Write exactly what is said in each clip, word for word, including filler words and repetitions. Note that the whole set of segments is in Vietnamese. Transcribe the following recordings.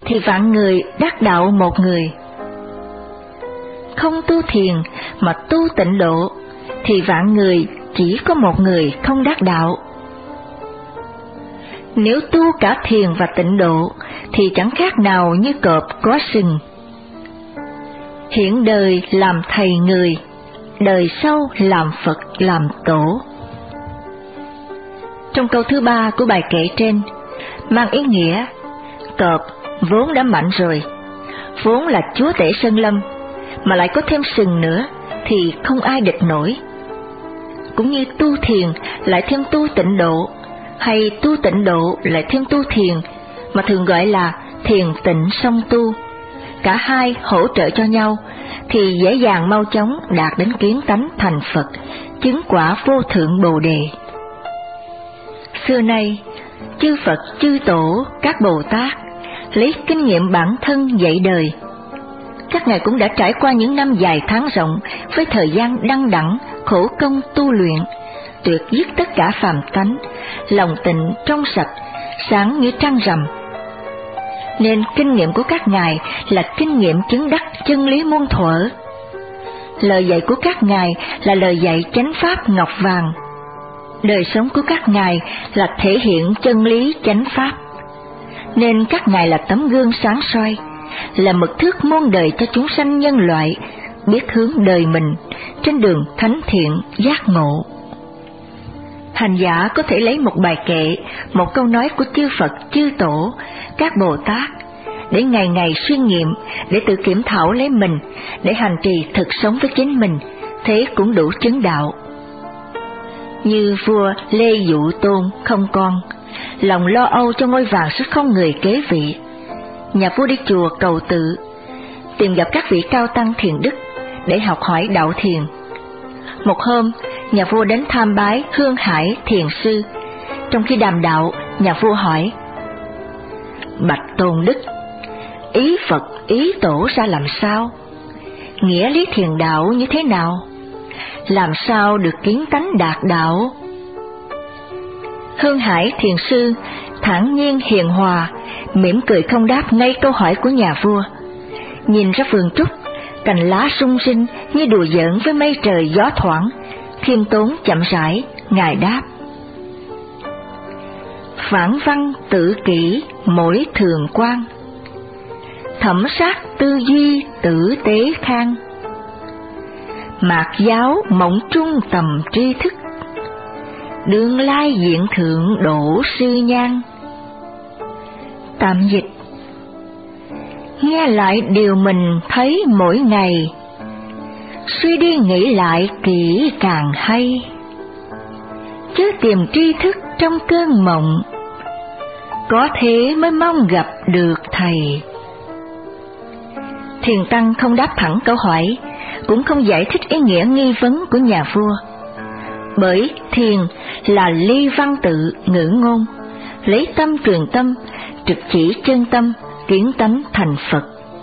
thì vạn người đắc đạo một người. Không tu thiền mà tu tịnh độ thì vạn người chỉ có một người không đắc đạo. Nếu tu cả thiền và tịnh độ thì chẳng khác nào như cọp có sừng. Hiện đời làm thầy người, đời sau làm Phật làm tổ. Trong câu thứ ba của bài kệ trên, mang ý nghĩa cọp vốn đã mạnh rồi, vốn là chúa tể sơn lâm, mà lại có thêm sừng nữa thì không ai địch nổi. Cũng như tu thiền lại thêm tu tịnh độ, hay tu tịnh độ lại thêm tu thiền, mà thường gọi là thiền tịnh song tu. Cả hai hỗ trợ cho nhau thì dễ dàng mau chóng đạt đến kiến tánh thành Phật, chứng quả vô thượng Bồ Đề. Xưa nay, chư Phật, chư Tổ, các Bồ Tát lấy kinh nghiệm bản thân dạy đời. Các ngài cũng đã trải qua những năm dài tháng rộng với thời gian đăng đẳng, khổ công tu luyện, tuyệt dứt tất cả phàm tánh, lòng tịnh trong sạch, sáng như trăng rằm. Nên kinh nghiệm của các ngài là kinh nghiệm chứng đắc chân lý muôn thuở. Lời dạy của các ngài là lời dạy chánh pháp ngọc vàng. Đời sống của các ngài là thể hiện chân lý chánh pháp. Nên các ngài là tấm gương sáng soi, là mực thước muôn đời cho chúng sanh nhân loại biết hướng đời mình trên đường thánh thiện giác ngộ. Hành giả có thể lấy một bài kệ, một câu nói của chư Phật, chư Tổ, các Bồ Tát để ngày ngày suy nghiệm, để tự kiểm thảo lấy mình, để hành trì thực sống với chính mình, thế cũng đủ chứng đạo. Như vua Lê Dụ Tôn không con, lòng lo âu cho ngôi vàng sẽ không người kế vị. Nhà vua đi chùa cầu tự, tìm gặp các vị cao tăng thiền đức để học hỏi đạo thiền. Một hôm, nhà vua đến tham bái Hương Hải thiền sư. Trong khi đàm đạo, nhà vua hỏi: Bạch Tôn đức, ý Phật, ý Tổ ra làm sao? Nghĩa lý thiền đạo như thế nào? Làm sao được kiến tánh đạt đạo? Hương Hải thiền sư thản nhiên hiền hòa, mỉm cười không đáp ngay câu hỏi của nhà vua. Nhìn ra vườn trúc, cành lá rung rinh như đùa giỡn với mây trời gió thoảng, khiêm tốn chậm rãi, ngài đáp: Phản văn tự kỷ mỗi thường quan, thẩm sát tư duy tử tế khang, mạt giáo mộng trung tầm tri thức, đương lai diện thượng đổ sư nhan. Tạm dịch: nghe lại điều mình thấy mỗi ngày, suy đi nghĩ lại kỹ càng hay, chớ tìm tri thức trong cơn mộng, có thế mới mong gặp được thầy. Thiền tăng không đáp thẳng câu hỏi, cũng không giải thích ý nghĩa nghi vấn của nhà vua. Bởi thiền là ly văn tự ngữ ngôn, lấy tâm truyền tâm, trực chỉ chân tâm, kiến tánh thành Phật.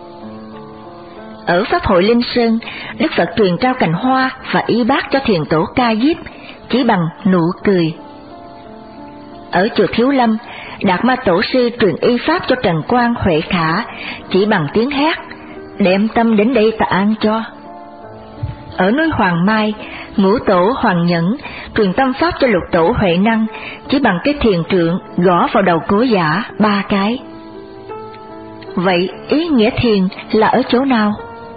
Ở Pháp hội Linh Sơn, Đức Phật truyền trao cành hoa và y bát cho thiền tổ Ca Diếp chỉ bằng nụ cười. Ở chùa Thiếu Lâm, Đạt Ma Tổ sư truyền y pháp cho Trần Quang Huệ Khả chỉ bằng tiếng hét: đem tâm đến đây ta an cho. Ở núi Hoàng Mai, Ngũ Tổ Hoàng Nhẫn truyền tâm pháp cho Lục Tổ Huệ Năng chỉ bằng cái thiền trượng gõ vào đầu Cố Giả ba cái. Vậy ý nghĩa thiền là ở chỗ nào?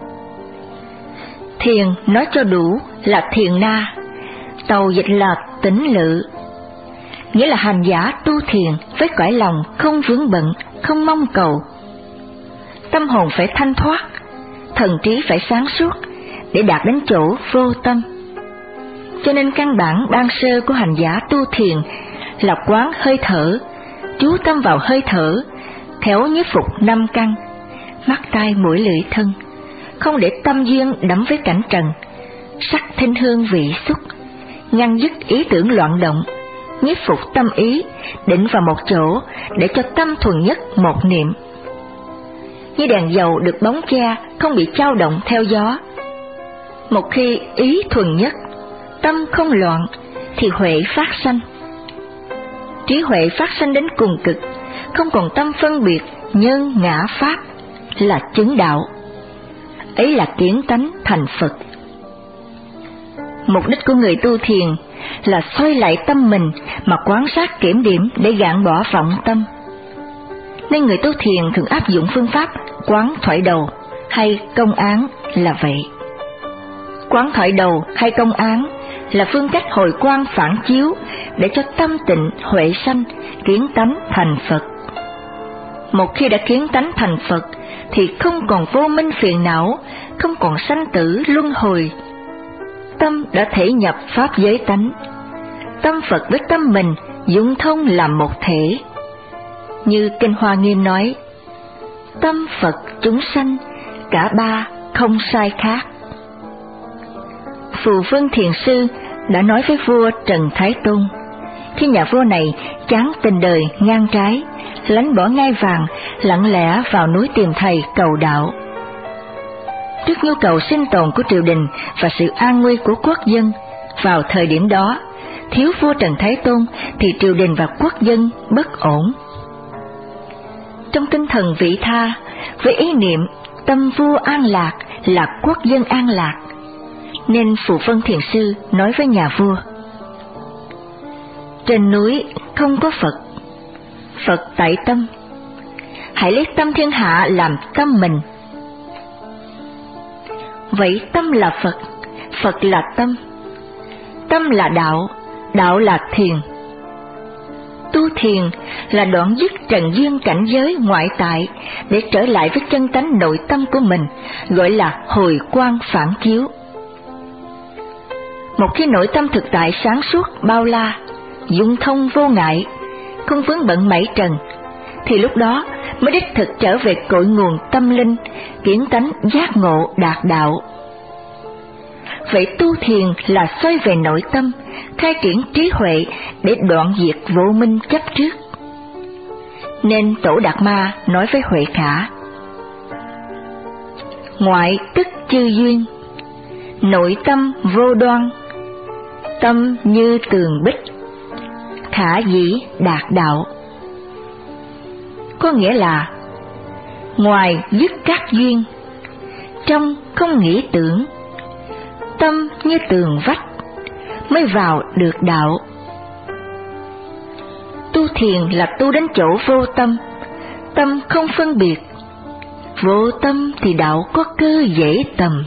Thiền nói cho đủ là thiền na, tàu dịch là tĩnh lự, nghĩa là hành giả tu thiền với cõi lòng không vướng bận, không mong cầu. Tâm hồn phải thanh thoát, thần trí phải sáng suốt để đạt đến chỗ vô tâm. Cho nên căn bản ban sơ của hành giả tu thiền là quán hơi thở, chú tâm vào hơi thở, khéo nhiếp phục năm căn, mắt tai mũi lưỡi thân, không để tâm duyên đắm với cảnh trần, sắc thinh hương vị xúc, ngăn dứt ý tưởng loạn động, nhiếp phục tâm ý, định vào một chỗ để cho tâm thuần nhất một niệm. Như đèn dầu được bóng che, không bị chao động theo gió. Một khi ý thuần nhất, tâm không loạn, thì huệ phát sanh. trí huệ phát sanh đến cùng cực, không còn tâm phân biệt nhân ngã pháp, là chứng đạo. Ấy là kiến tánh thành Phật. Mục đích của người tu thiền là xoay lại tâm mình mà quan sát kiểm điểm để gạn bỏ vọng tâm. Nên người tu thiền thường áp dụng phương pháp quán thoại đầu hay công án là vậy. Quán thoại đầu hay công án là phương cách hồi quang phản chiếu để cho tâm tịnh huệ sanh, kiến tánh thành Phật. Một khi đã kiến tánh thành Phật thì không còn vô minh phiền não, không còn sanh tử luân hồi. Tâm đã thể nhập pháp giới tánh, tâm Phật với tâm mình dung thông làm một thể. Như Kinh Hoa Nghiêm nói, tâm Phật chúng sanh, cả ba không sai khác. Phù Vân Thiền Sư đã nói với vua Trần Thái Tôn, khi nhà vua này chán tình đời ngang trái, lánh bỏ ngai vàng, lặng lẽ vào núi tìm thầy cầu đạo. Trước nhu cầu sinh tồn của triều đình và sự an nguy của quốc dân, vào thời điểm đó, thiếu vua Trần Thái Tôn thì triều đình và quốc dân bất ổn. Trong tinh thần vị tha, với ý niệm tâm vua an lạc là quốc dân an lạc, nên Phù Vân Thiền Sư nói với nhà vua: trên núi không có Phật, Phật tại tâm, hãy lấy tâm thiên hạ làm tâm mình. Vậy tâm là Phật, Phật là tâm, tâm là đạo, đạo là thiền. Tu thiền là đoạn dứt trần duyên cảnh giới ngoại tại để trở lại với chân tánh nội tâm của mình, gọi là hồi quang phản chiếu. Một khi nội tâm thực tại sáng suốt bao la, dung thông vô ngại, không vướng bận mảy trần, thì lúc đó mới đích thực trở về cội nguồn tâm linh, kiến tánh giác ngộ đạt đạo. Vậy tu thiền là xoay về nội tâm, khai triển trí huệ để đoạn diệt vô minh chấp trước. Nên Tổ Đạt Ma nói với Huệ Khả: ngoại tức chư duyên, nội tâm vô đoan, tâm như tường bích, khả dĩ đạt đạo. Có nghĩa là ngoài dứt các duyên, trong không nghĩ tưởng, tâm như tường vách, mới vào được đạo. Tu thiền là tu đến chỗ vô tâm, tâm không phân biệt, vô tâm thì đạo có cơ dễ tầm.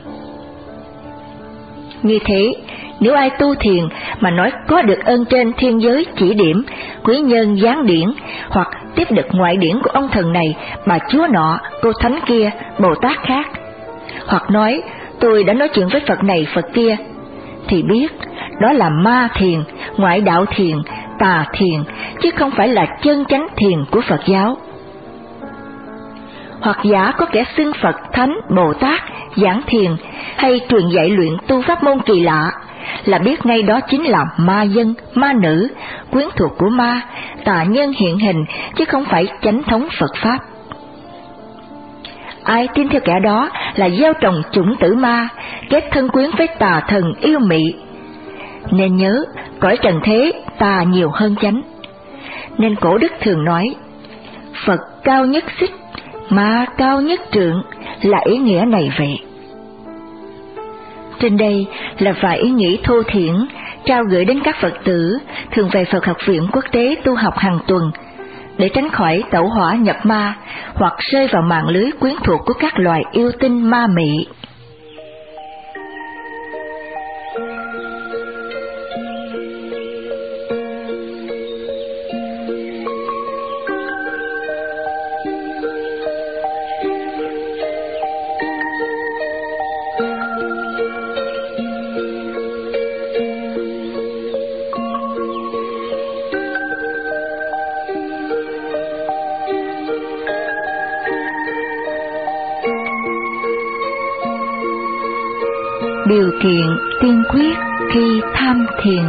Như thế, nếu ai tu thiền mà nói có được ơn trên thiên giới chỉ điểm, quý nhân giáng điển, hoặc tiếp được ngoại điển của ông thần này, bà chúa nọ, cô thánh kia, Bồ Tát khác, hoặc nói tôi đã nói chuyện với Phật này Phật kia, thì biết đó là ma thiền, ngoại đạo thiền, tà thiền, chứ không phải là chân chánh thiền của Phật giáo. Hoặc giả có kẻ xưng Phật, Thánh, Bồ Tát, giảng thiền hay truyền dạy luyện tu pháp môn kỳ lạ, là biết ngay đó chính là ma dân, ma nữ, quyến thuộc của ma, tà nhân hiện hình, chứ không phải chánh thống Phật Pháp. Ai tin theo kẻ đó là gieo trồng chủng tử ma, kết thân quyến với tà thần yêu mị. Nên nhớ, cõi trần thế tà nhiều hơn chánh. Nên cổ đức thường nói, Phật cao nhất xích, ma cao nhất trượng, là ý nghĩa này vậy. Trên đây là vài ý nghĩ thô thiển trao gửi đến các Phật tử thường về Phật học viện quốc tế tu học hàng tuần, để tránh khỏi tẩu hỏa nhập ma hoặc rơi vào mạng lưới quyến thuộc của các loài yêu tinh ma mị. Điều kiện tiên quyết khi tham thiền.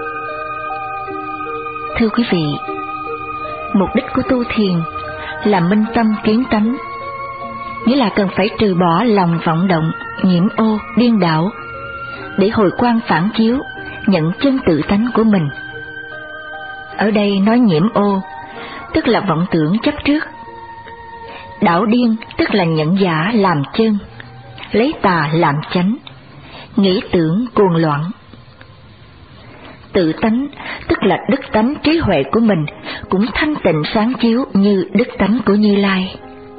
Thưa quý vị, mục đích của tu thiền là minh tâm kiến tánh, nghĩa là cần phải trừ bỏ lòng vọng động, nhiễm ô, điên đảo, để hồi quang phản chiếu, nhận chân tự tánh của mình. ở đây nói nhiễm ô, tức là vọng tưởng chấp trước. Đảo điên tức là nhẫn giả làm chân, lấy tà làm chánh, nghĩ tưởng cuồng loạn. Tự tánh tức là đức tánh trí huệ của mình cũng thanh tịnh sáng chiếu như đức tánh của Như Lai.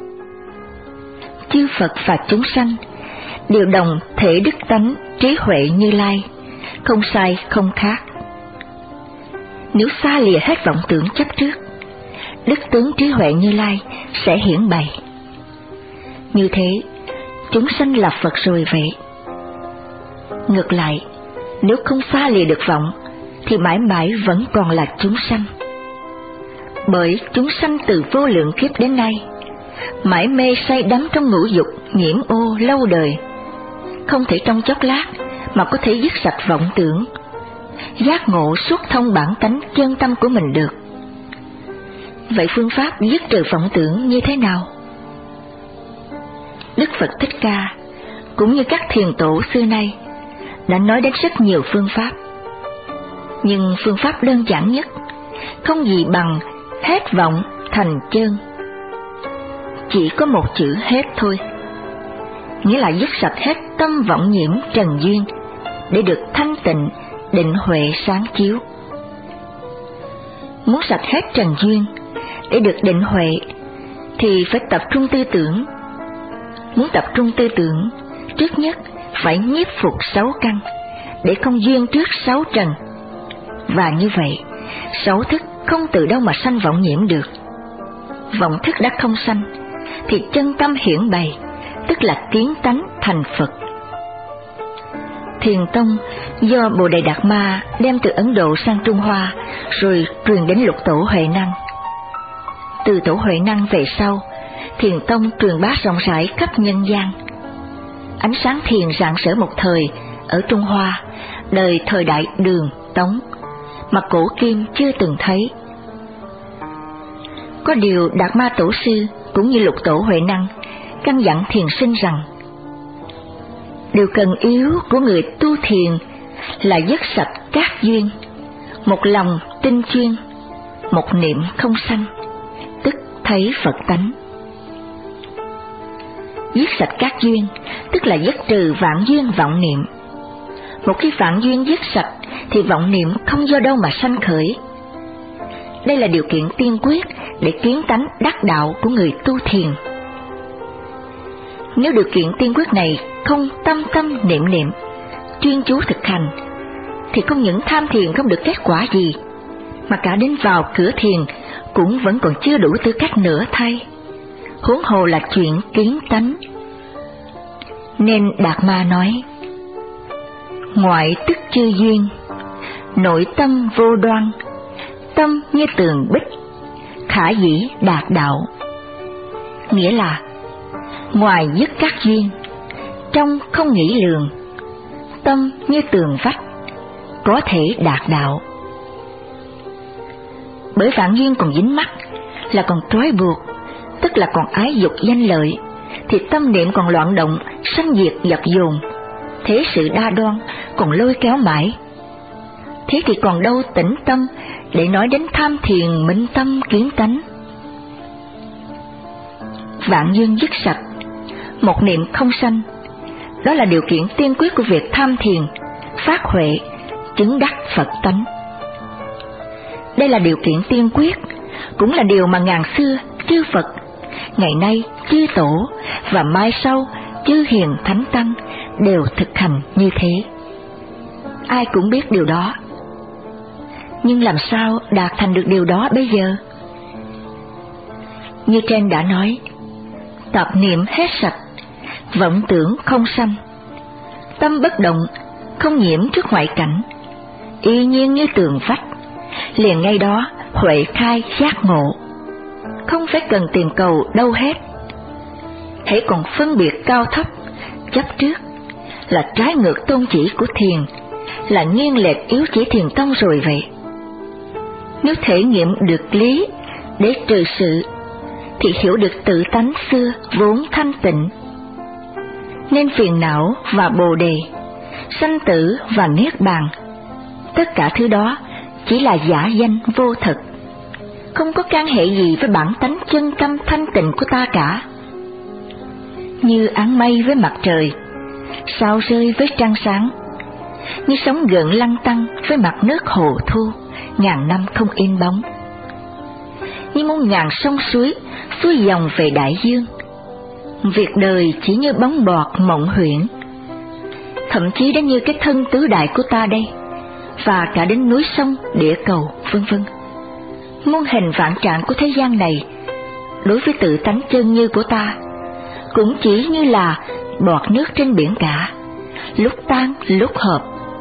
Chư Phật và chúng sanh đều đồng thể đức tánh trí huệ Như Lai, không sai không khác. Nếu xa lìa hết vọng tưởng chấp trước, đức tướng trí huệ Như Lai sẽ hiển bày. Như thế, chúng sanh là Phật rồi vậy. Ngược lại, nếu không xa lìa được vọng, thì mãi mãi vẫn còn là chúng sanh. Bởi chúng sanh từ vô lượng kiếp đến nay, mãi mê say đắm trong ngũ dục nhiễm ô lâu đời, không thể trong chốc lát mà có thể dứt sạch vọng tưởng, giác ngộ xuất thông bản tánh chân tâm của mình được. Vậy phương pháp dứt trừ vọng tưởng như thế nào? Đức Phật Thích Ca cũng như các thiền tổ xưa nay đã nói đến rất nhiều phương pháp, nhưng phương pháp đơn giản nhất không gì bằng hết vọng thành chân. Chỉ có một chữ hết thôi, nghĩa là dứt sạch hết tâm vọng nhiễm trần duyên để được thanh tịnh định huệ sáng chiếu. Muốn sạch hết trần duyên để được định huệ thì phải tập trung tư tưởng. Muốn tập trung tư tưởng, trước nhất phải nhiếp phục sáu căn để không duyên trước sáu trần. Và như vậy, sáu thức không từ đâu mà sanh vọng nhiễm được. Vọng thức đã không sanh, thì chân tâm hiển bày, tức là kiến tánh thành Phật. Thiền tông do Bồ Đề Đạt Ma đem từ Ấn Độ sang Trung Hoa, rồi truyền đến Lục Tổ Huệ Năng. Từ Tổ Huệ Năng về sau, thiền tông truyền bá rộng rãi khắp nhân gian. Ánh sáng thiền rạng rỡ một thời ở Trung Hoa, đời thời đại Đường, Tống, mà cổ kim chưa từng thấy. Có điều Đạt Ma Tổ sư cũng như Lục Tổ Huệ Năng căn dặn thiền sinh rằng, điều cần yếu của người tu thiền là dứt sạch các duyên, một lòng tinh chuyên, một niệm không sanh, tức thấy Phật tánh. Dứt sạch các duyên tức là dứt trừ vạn duyên vọng niệm. Một khi vạn duyên dứt sạch thì vọng niệm không do đâu mà sanh khởi. Đây là điều kiện tiên quyết để kiến tánh đắc đạo của người tu thiền. Nếu điều kiện tiên quyết này không tâm tâm niệm niệm, chuyên chú thực hành, thì không những tham thiền không được kết quả gì, mà cả đến vào cửa thiền cũng vẫn còn chưa đủ tư cách nữa thay, huống hồ là chuyện kiến tánh. Nên Đạt Ma nói, ngoại tức chư duyên, nội tâm vô đoan, tâm như tường bích, khả dĩ đạt đạo. Nghĩa là, ngoài dứt các duyên, trong không nghĩ lường, tâm như tường vách, có thể đạt đạo. Bởi vạn duyên còn dính mắc, là còn trói buộc, tức là còn ái dục danh lợi, thì tâm niệm còn loạn động, sanh diệt dập dồn, thế sự đa đoan còn lôi kéo mãi. Thế thì còn đâu tĩnh tâm để nói đến tham thiền minh tâm kiến tánh. Vạn duyên dứt sạch, một niệm không sanh, đó là điều kiện tiên quyết của việc tham thiền, phát huệ, chứng đắc Phật tánh. Đây là điều kiện tiên quyết, cũng là điều mà ngàn xưa chư Phật, ngày nay chư Tổ và mai sau chư hiền thánh tăng đều thực hành như thế. Ai cũng biết điều đó. Nhưng làm sao đạt thành được điều đó bây giờ? Như trên đã nói, tập niệm hết sạch, vọng tưởng không sanh, tâm bất động, không nhiễm trước ngoại cảnh, y nhiên như tường vách, liền ngay đó huệ khai giác ngộ, không phải cần tìm cầu đâu hết. Hãy còn phân biệt cao thấp, chấp trước, là trái ngược tôn chỉ của thiền, là nghiêng lệch yếu chỉ thiền tông rồi vậy. Nếu thể nghiệm được lý để trừ sự, thì hiểu được tự tánh xưa vốn thanh tịnh. Nên phiền não và bồ đề, sanh tử và niết bàn, tất cả thứ đó chỉ là giả danh vô thực, không có can hệ gì với bản tánh chân tâm thanh tịnh của ta cả. Như áng mây với mặt trời, sao rơi với trăng sáng, như sóng gợn lăn tăn với mặt nước hồ thu, ngàn năm không in bóng. Như muôn ngàn sông suối xuôi dòng về đại dương, việc đời chỉ như bóng bọt mộng huyễn. Thậm chí đến như cái thân tứ đại của ta đây, và cả đến núi sông, địa cầu, vân vân. Muôn hình vạn trạng của thế gian này, đối với tự tánh chân như của ta, cũng chỉ như là bọt nước trên biển cả, lúc tan lúc hợp.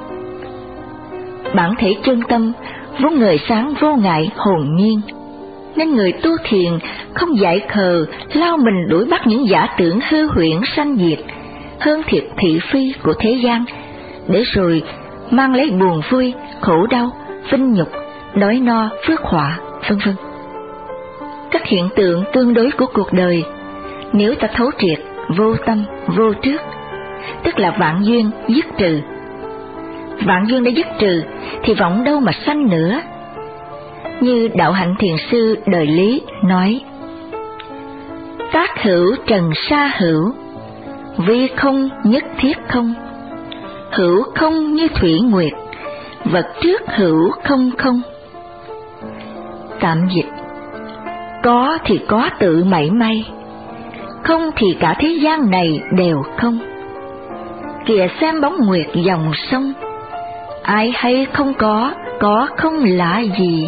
Bản thể chân tâm vốn ngời sáng vô ngại hồn nhiên, nên người tu thiền không dại khờ lao mình đuổi bắt những giả tưởng hư huyễn sanh diệt, hơn thiệt thị phi của thế gian, để rồi mang lấy buồn vui, khổ đau, vinh nhục, đói no, phước họa, vân vân. Các hiện tượng tương đối của cuộc đời, nếu ta thấu triệt, vô tâm, vô trước, tức là vạn duyên dứt trừ. Vạn duyên đã dứt trừ thì vọng đâu mà sanh nữa. Như Đạo Hạnh Thiền Sư Đời Lý nói: tác hữu trần sa hữu, vi không nhất thiết không, hữu không như thủy nguyệt, vật trước hữu không không. Tạm dịch: có thì có tự mảy may, không thì cả thế gian này đều không. Kìa xem bóng nguyệt dòng sông, ai hay không có, có không là gì.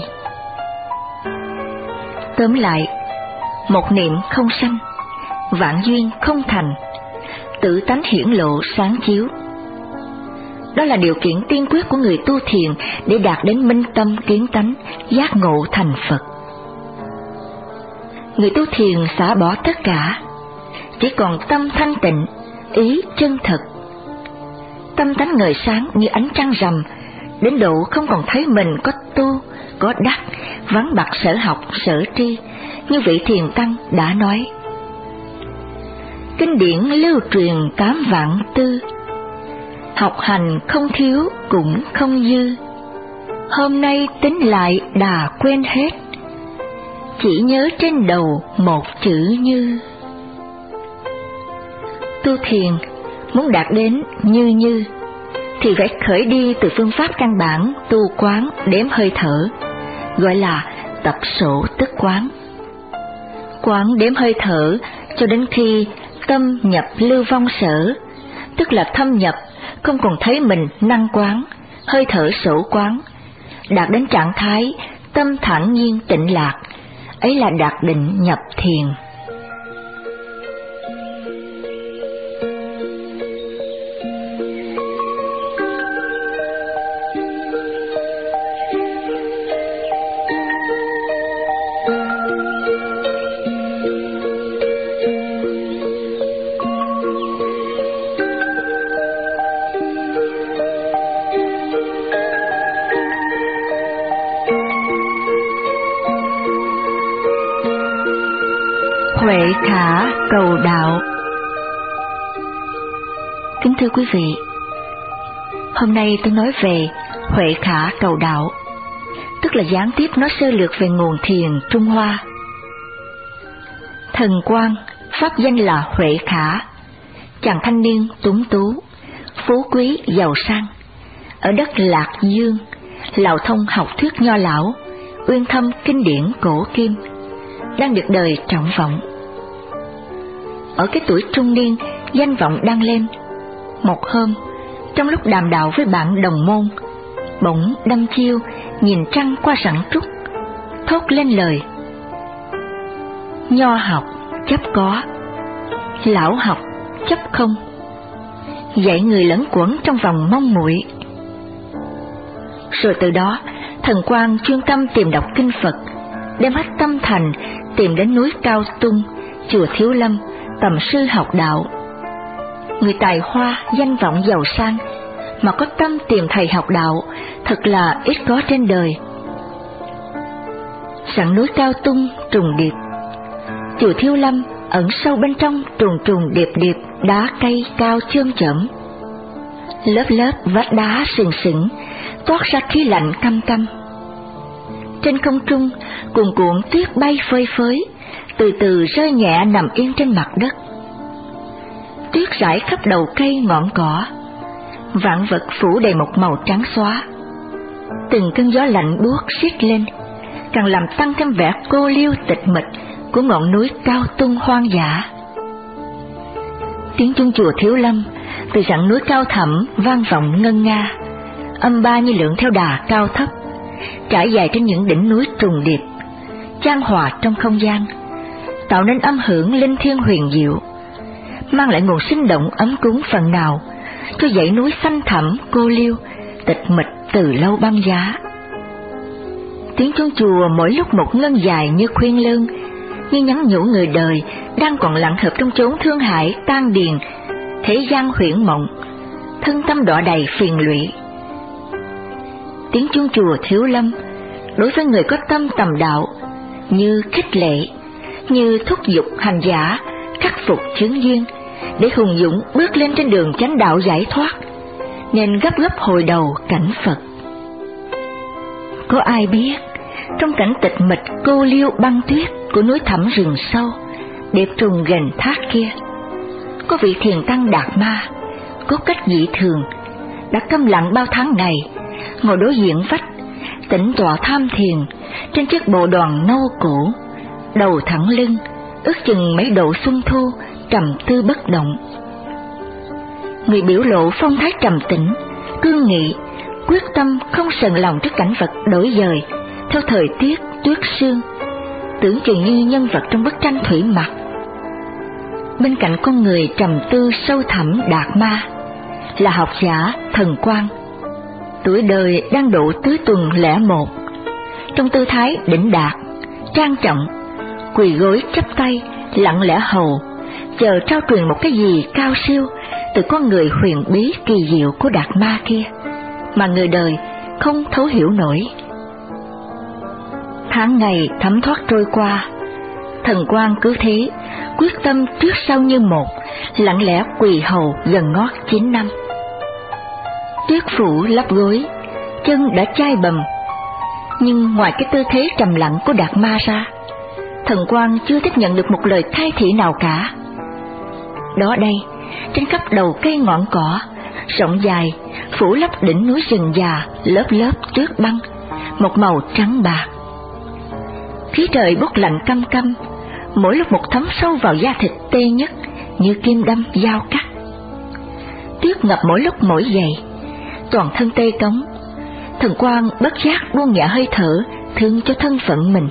Tóm lại, một niệm không sanh, vạn duyên không thành, tự tánh hiển lộ sáng chiếu. Đó là điều kiện tiên quyết của người tu thiền để đạt đến minh tâm kiến tánh, giác ngộ thành Phật. Người tu thiền xả bỏ tất cả, chỉ còn tâm thanh tịnh, ý chân thật. Tâm tánh ngời sáng như ánh trăng rằm, đến độ không còn thấy mình có tu, có đắc, vắng bặt sở học, sở tri, như vị thiền tăng đã nói: kinh điển lưu truyền tám vạn tư, học hành không thiếu cũng không dư, hôm nay tính lại đà quên hết, chỉ nhớ trên đầu một chữ như. Tu thiền muốn đạt đến như như thì phải khởi đi từ phương pháp căn bản tu quán đếm hơi thở, gọi là tập sổ tức quán. Quán đếm hơi thở cho đến khi tâm nhập lưu vong sở, tức là thâm nhập, không còn thấy mình năng quán, hơi thở sổ quán, đạt đến trạng thái tâm thản nhiên tịnh lạc, ấy là đạt định nhập thiền. Huệ khả cầu đạo. Kính thưa quý vị, hôm nay tôi nói về huệ khả cầu đạo, tức là gián tiếp nói sơ lược về nguồn thiền Trung Hoa. Thần Quang, pháp danh là Huệ Khả, chàng thanh niên tuấn tú, phú quý giàu sang, ở đất Lạc Dương, lạo thông học thuyết nho lão, uyên thâm kinh điển cổ kim, đang được đời trọng vọng. Ở cái tuổi trung niên, danh vọng đang lên. Một hôm, trong lúc đàm đạo với bạn đồng môn, bỗng đăm chiêu nhìn trăng qua rặng trúc, thốt lên lời: nho học chấp có, lão học chấp không, dạy người lẫn quẩn trong vòng mong muội. Rồi từ đó, Thần Quang chuyên tâm tìm đọc kinh Phật, đem hết tâm thành tìm đến núi Cao Tung, chùa Thiếu Lâm, tầm sư học đạo. Người tài hoa, danh vọng giàu sang, mà có tâm tìm thầy học đạo, thật là ít có trên đời. Sẵn núi Cao Tung trùng điệp, chùa Thiếu Lâm ẩn sâu bên trong trùng trùng điệp điệp đá cây cao chơm chởm, lớp lớp vách đá sừng sững toát ra khí lạnh căm căm. trên không trung, cuồn cuộn tuyết bay phơi phới, từ từ rơi nhẹ nằm yên trên mặt đất. Tuyết rải khắp đầu cây ngọn cỏ, vạn vật phủ đầy một màu trắng xóa. Từng cơn gió lạnh buốt rít lên, càng làm tăng thêm vẻ cô liêu tịch mịch của ngọn núi cao tung hoang dã. Tiếng chuông chùa Thiếu Lâm từ dãy núi cao thẳm vang vọng ngân nga, âm ba như lượn theo đà cao thấp, trải dài trên những đỉnh núi trùng điệp, chan hòa trong không gian, tạo nên âm hưởng linh thiêng huyền diệu, mang lại nguồn sinh động ấm cúng phần nào cho dãy núi xanh thẳm cô liêu tịch mịch từ lâu băng giá. Tiếng chuông chùa mỗi lúc một ngân dài như khuyên lơn, như nhắn nhủ người đời đang còn lặng hợp trong chốn thương hại tan điền, thế gian huyễn mộng, thân tâm đọa đầy phiền lụy. Tiếng chuông chùa Thiếu Lâm đối với người có tâm tầm đạo như khích lệ, như thúc giục hành giả khắc phục chướng duyên để hùng dũng bước lên trên đường chánh đạo giải thoát, nên gấp gấp hồi đầu cảnh Phật. Có ai biết trong cảnh tịch mịch cô liêu băng tuyết của núi thẳm rừng sâu đẹp trùng ghềnh thác kia, có vị thiền tăng Đạt Ma cốt cách dị thường đã câm lặng bao tháng ngày, ngồi đối diện vách tĩnh tọa tham thiền trên chiếc bộ đoàn nâu cũ, đầu thẳng lưng, ước chừng mấy độ xuân thu, trầm tư bất động. Người biểu lộ phong thái trầm tĩnh, cương nghị, quyết tâm không sờn lòng trước cảnh vật đổi dời theo thời tiết tuyết sương, tưởng chừng như nhân vật trong bức tranh thủy mặc. Bên cạnh con người trầm tư sâu thẳm Đạt Ma là học giả Thần Quang, tuổi đời đang độ tứ tuần lẻ một, trong tư thái đỉnh đạt, trang trọng, quỳ gối chắp tay, lặng lẽ hầu, chờ trao truyền một cái gì cao siêu từ con người huyền bí kỳ diệu của Đạt Ma kia, mà người đời không thấu hiểu nổi. Tháng ngày thấm thoát trôi qua, Thần Quang cứ thế, quyết tâm trước sau như một, lặng lẽ quỳ hầu gần ngót chín năm. Tuyết phủ lấp gối, chân đã chai bầm, nhưng ngoài cái tư thế trầm lặng của Đạt Ma ra, Thần Quang chưa tiếp nhận được một lời khai thị nào cả. Đó đây, trên khắp đầu cây ngọn cỏ, rộng dài, phủ lấp đỉnh núi rừng già, lớp lớp tuyết băng, một màu trắng bạc. Khí trời bút lạnh căm căm, mỗi lúc một thấm sâu vào da thịt tê nhất, như kim đâm dao cắt. Tuyết ngập mỗi lúc mỗi giây, toàn thân tê cống. Thần Quang bất giác buông nhẹ hơi thở, thương cho thân phận mình.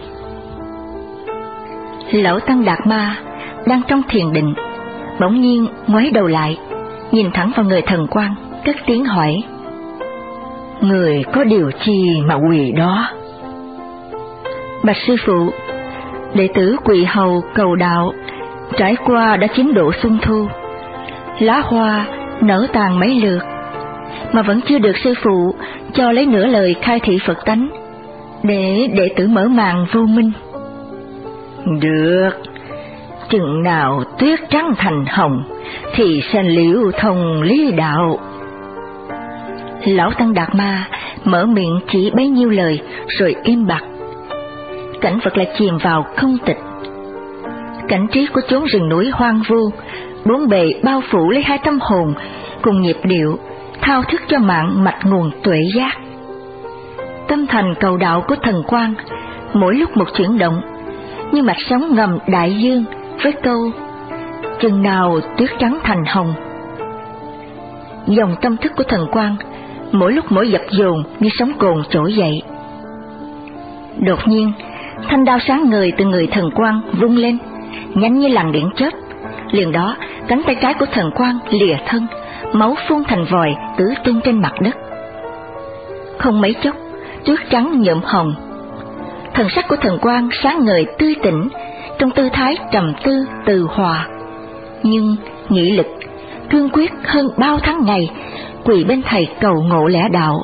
Lão tăng Đạt Ma đang trong thiền định, bỗng nhiên ngoái đầu lại, nhìn thẳng vào người Thần Quang, cất tiếng hỏi: "Người có điều chi mà quỳ đó?" "Bạch sư phụ, đệ tử quỳ hầu cầu đạo, trải qua đã chín độ xuân thu, lá hoa nở tàn mấy lượt, mà vẫn chưa được sư phụ cho lấy nửa lời khai thị Phật tánh, để đệ tử mở màn vô minh." "Được, chừng nào tuyết trắng thành hồng thì sẽ liễu thông lý đạo." Lão tăng Đạt Ma mở miệng chỉ bấy nhiêu lời rồi im bặt. Cảnh vật lại chìm vào không tịch. Cảnh trí của chốn rừng núi hoang vu, bốn bề bao phủ lấy hai tâm hồn cùng nhịp điệu, thao thức cho mạng mạch nguồn tuệ giác. Tâm thành cầu đạo của Thần Quang mỗi lúc một chuyển động, như mạch sóng ngầm đại dương với câu "chừng nào tuyết trắng thành hồng". Dòng tâm thức của Thần Quang mỗi lúc mỗi dập dồn như sóng cồn trỗi dậy. Đột nhiên, thanh đao sáng ngời từ người Thần Quang vung lên, nhanh như làn điện chớp. Liền đó, cánh tay trái của Thần Quang lìa thân, máu phun thành vòi tứ tung trên mặt đất. Không mấy chốc, tuyết trắng nhuộm hồng. Thần sắc của Thần Quang sáng ngời tươi tỉnh, trong tư thái trầm tư từ hòa, nhưng nghị lực cương quyết hơn bao tháng ngày quỳ bên thầy cầu ngộ lẽ đạo.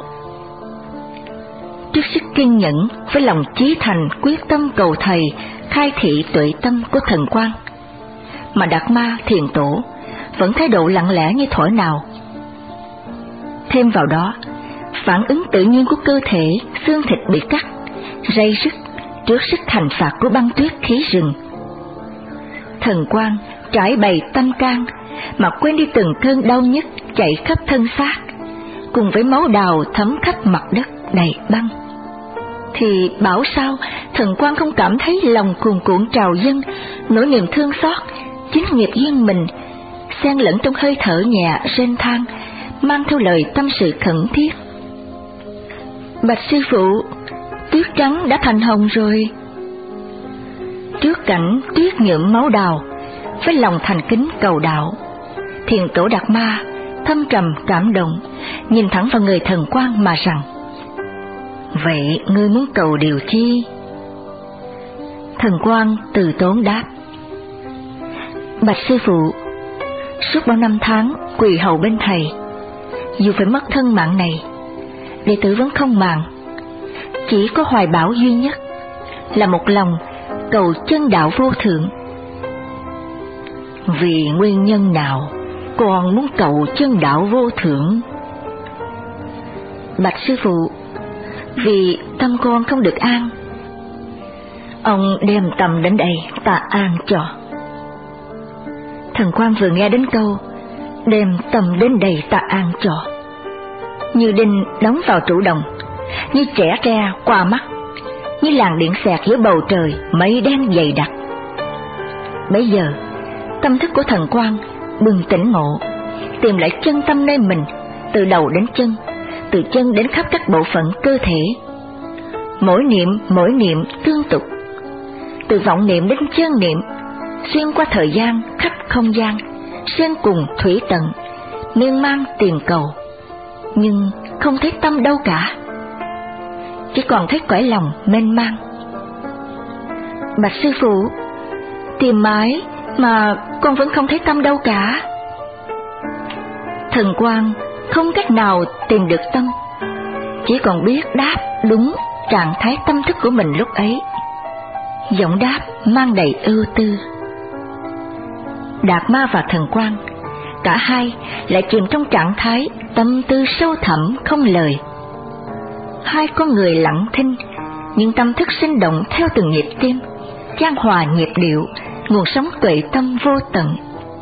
Trước sức kiên nhẫn với lòng chí thành quyết tâm cầu thầy khai thị tuệ tâm của Thần Quang, mà Đạt Ma thiền tổ vẫn thái độ lặng lẽ như thuở nào. Thêm vào đó, phản ứng tự nhiên của cơ thể, xương thịt bị cắt, ray rứt trước sức hành phạt của băng tuyết khí rừng. Thần Quang trải bày tâm can mà quên đi từng cơn đau nhức chạy khắp thân xác, cùng với máu đào thấm khắp mặt đất đầy băng. Thì bảo sao Thần Quang không cảm thấy lòng cuồn cuộn trào dâng, nỗi niềm thương xót chính nghiệp duyên mình, xen lẫn trong hơi thở nhẹ rên than, mang theo lời tâm sự khẩn thiết. Bạch sư phụ, tuyết trắng đã thành hồng rồi. Trước cảnh tuyết nhuộm máu đào, với lòng thành kính cầu đạo, Thiền Tổ Đạt Ma thâm trầm cảm động, nhìn thẳng vào người Thần Quang mà rằng: vậy ngươi muốn cầu điều chi? Thần Quang từ tốn đáp: bạch sư phụ, suốt bao năm tháng quỳ hầu bên thầy, dù phải mất thân mạng này, đệ tử vẫn không màng, chỉ có hoài bão duy nhất là một lòng cầu chân đạo vô thượng. Vì nguyên nhân nào còn muốn cầu chân đạo vô thượng? Bạch sư phụ, vì tâm con không được an. Ông đem tâm đến đây ta an cho. Thần Quang vừa nghe đến câu đem tâm đến đây ta an cho, như đinh đóng vào trụ đồng, như trẻ tre qua mắt, như làn điện xẹt giữa bầu trời mây đen dày đặc. Bấy giờ tâm thức của Thần Quang bừng tỉnh ngộ, tìm lại chân tâm nơi mình, từ đầu đến chân, từ chân đến khắp các bộ phận cơ thể. Mỗi niệm mỗi niệm tương tục, từ vọng niệm đến chân niệm, xuyên qua thời gian khắp không gian, xuyên cùng thủy tận, miên man tìm cầu, nhưng không thấy tâm đâu cả, chỉ còn thấy cõi lòng mênh mang. Bạch sư phụ, tìm mãi mà con vẫn không thấy tâm đâu cả. Thần Quang không cách nào tìm được tâm, chỉ còn biết đáp đúng trạng thái tâm thức của mình lúc ấy. Giọng đáp mang đầy ưu tư. Đạt Ma và Thần Quang, cả hai lại chìm trong trạng thái tâm tư sâu thẳm không lời. Hai con người lặng thinh, nhưng tâm thức sinh động theo từng nhịp tim, chan hòa nhịp điệu, nguồn sống tuệ tâm vô tận.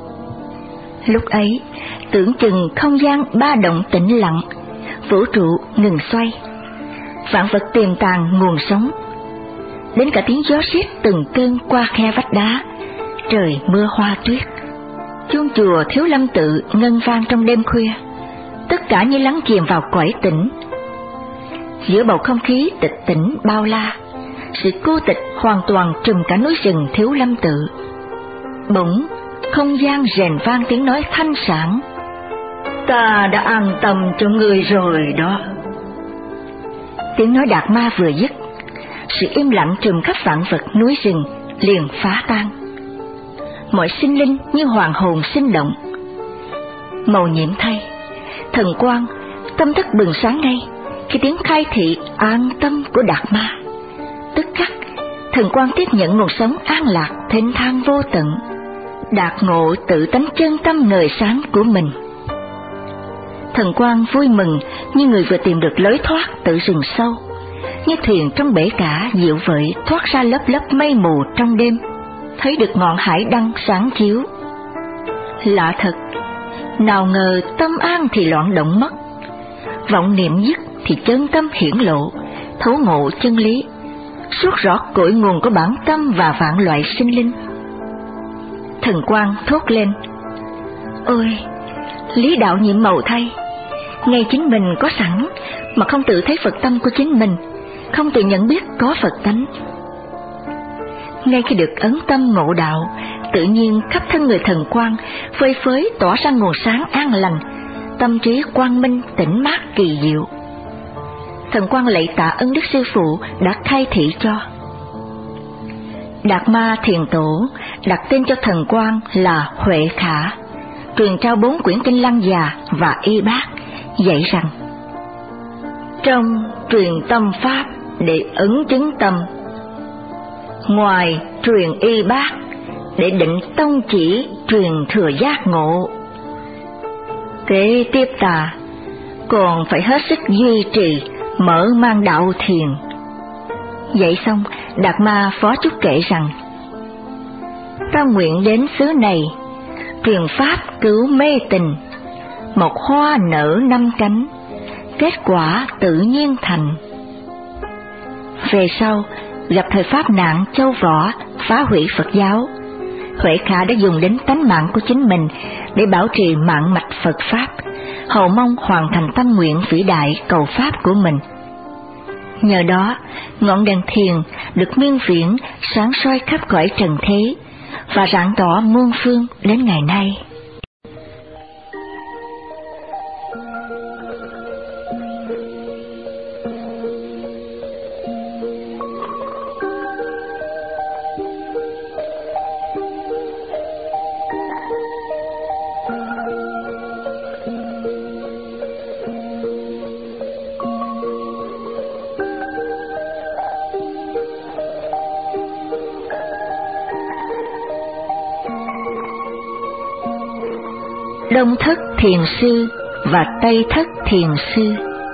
Lúc ấy, tưởng chừng không gian ba động tĩnh lặng, vũ trụ ngừng xoay, vạn vật tiềm tàng nguồn sống. Đến cả tiếng gió rít từng cơn qua khe vách đá, trời mưa hoa tuyết. Chuông chùa Thiếu Lâm Tự ngân vang trong đêm khuya, tất cả như lắng chìm vào cõi tĩnh. Giữa bầu không khí tịch tĩnh bao la, sự cô tịch hoàn toàn trùm cả núi rừng Thiếu Lâm Tự. Bỗng không gian rền vang tiếng nói thanh sảng: ta đã an tâm cho người rồi đó. Tiếng nói Đạt Ma vừa dứt, sự im lặng trùm khắp vạn vật núi rừng liền phá tan. Mọi sinh linh như hoàng hồn sinh động. Màu nhiệm thay, Thần Quang tâm thức bừng sáng ngay khi tiếng khai thị an tâm của Đạt Ma. Tức khắc, Thần Quang tiếp nhận nguồn sống an lạc thênh thang vô tận, đạt ngộ tự tánh chân tâm ngời sáng của mình. Thần Quang vui mừng như người vừa tìm được lối thoát từ rừng sâu, như thuyền trong bể cả dịu vợi thoát ra lớp lớp mây mù trong đêm, thấy được ngọn hải đăng sáng chiếu. Lạ thật, nào ngờ tâm an thì loạn động mất, vọng niệm dứt thì chân tâm hiển lộ, thấu ngộ chân lý, suốt rõ cội nguồn của bản tâm và vạn loại sinh linh. Thần Quang thốt lên: ôi, lý đạo nhiệm màu thay, ngay chính mình có sẵn mà không tự thấy Phật tâm của chính mình, không tự nhận biết có Phật tánh. Ngay khi được ấn tâm ngộ đạo, tự nhiên khắp thân người Thần Quang phơi phới tỏa ra nguồn sáng an lành, tâm trí quang minh tỉnh mát kỳ diệu. Thần Quang lạy tạ ân đức sư phụ đã khai thị cho. Đạt Ma Thiền Tổ đặt tên cho Thần Quang là Huệ Khả, truyền trao bốn quyển kinh Lăng Già và Y Bát, dạy rằng: trong truyền tâm pháp để ấn chứng tâm, ngoài truyền Y Bát để định tông chỉ truyền thừa giác ngộ. Kế tiếp ta còn phải hết sức duy trì mở mang đạo thiền, Dạy xong, Đạt Ma phó chúc kệ rằng: ta nguyện đến xứ này, truyền pháp cứu mê tình, một hoa nở năm cánh, kết quả tự nhiên thành. Về sau, gặp thời pháp nạn châu võ phá hủy Phật giáo, Huệ Khả đã dùng đến tánh mạng của chính mình để bảo trì mạng mạch Phật Pháp, hầu mong hoàn thành tâm nguyện vĩ đại cầu Pháp của mình. Nhờ đó, ngọn đèn thiền được miên viễn sáng soi khắp cõi trần thế và rạng tỏ muôn phương đến ngày nay. Đông Thất Thiền Sư và Tây Thất Thiền Sư.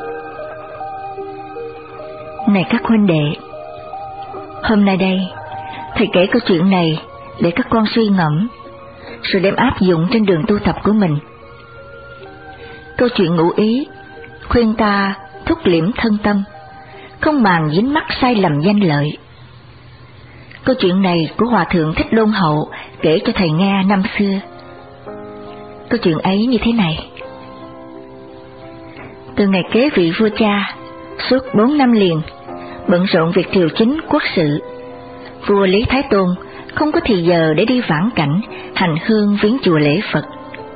Này các huynh đệ, hôm nay đây thầy kể câu chuyện này để các con suy ngẫm, rồi đem áp dụng trên đường tu tập của mình. Câu chuyện ngụ ý khuyên ta thúc liễm thân tâm, không màng dính mắc sai lầm danh lợi. Câu chuyện này của Hòa Thượng Thích Đôn Hậu kể cho thầy nghe năm xưa. Câu chuyện ấy như thế này: từ ngày kế vị vua cha, suốt bốn năm liền, bận rộn việc triều chính quốc sự, vua Lý Thái Tôn không có thì giờ để đi vãn cảnh, hành hương viếng chùa lễ Phật.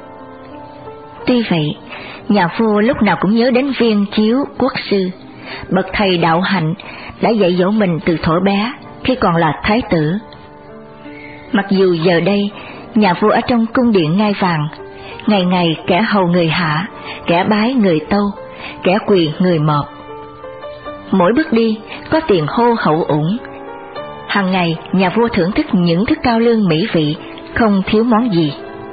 Tuy vậy, nhà vua lúc nào cũng nhớ đến Viên Chiếu quốc sư, bậc thầy đạo hạnh đã dạy dỗ mình từ thuở bé khi còn là thái tử. Mặc dù giờ đây nhà vua ở trong cung điện ngai vàng, ngày ngày kẻ hầu người hạ, kẻ bái người tâu, kẻ quỳ người mọp. Mỗi bước đi có tiền hô hậu ủng. Hàng ngày nhà vua thưởng thức những thức cao lương mỹ vị, không thiếu món gì.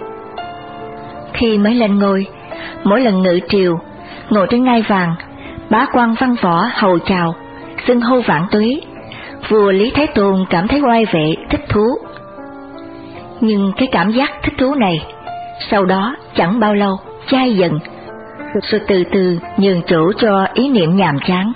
Khi mới lên ngôi, mỗi lần ngự triều, ngồi trên ngai vàng, bá quan văn võ hầu chào, xưng hô vạn tuế, vua Lý Thái Tôn cảm thấy oai vệ, thích thú. Nhưng cái cảm giác thích thú này sau đó chẳng bao lâu chai dần, rồi từ từ nhường chỗ cho ý niệm nhàm chán.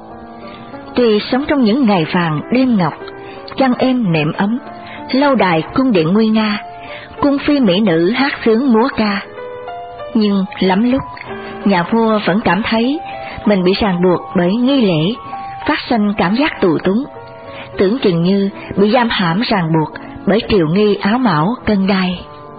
Tuy sống trong những ngày vàng đêm ngọc, chăn êm nệm ấm, lâu đài cung điện nguy nga, cung phi mỹ nữ hát sướng múa ca, nhưng lắm lúc nhà vua vẫn cảm thấy mình bị ràng buộc bởi nghi lễ, phát sinh cảm giác tù túng, tưởng chừng như bị giam hãm ràng buộc bởi triều nghi áo mão cân đai.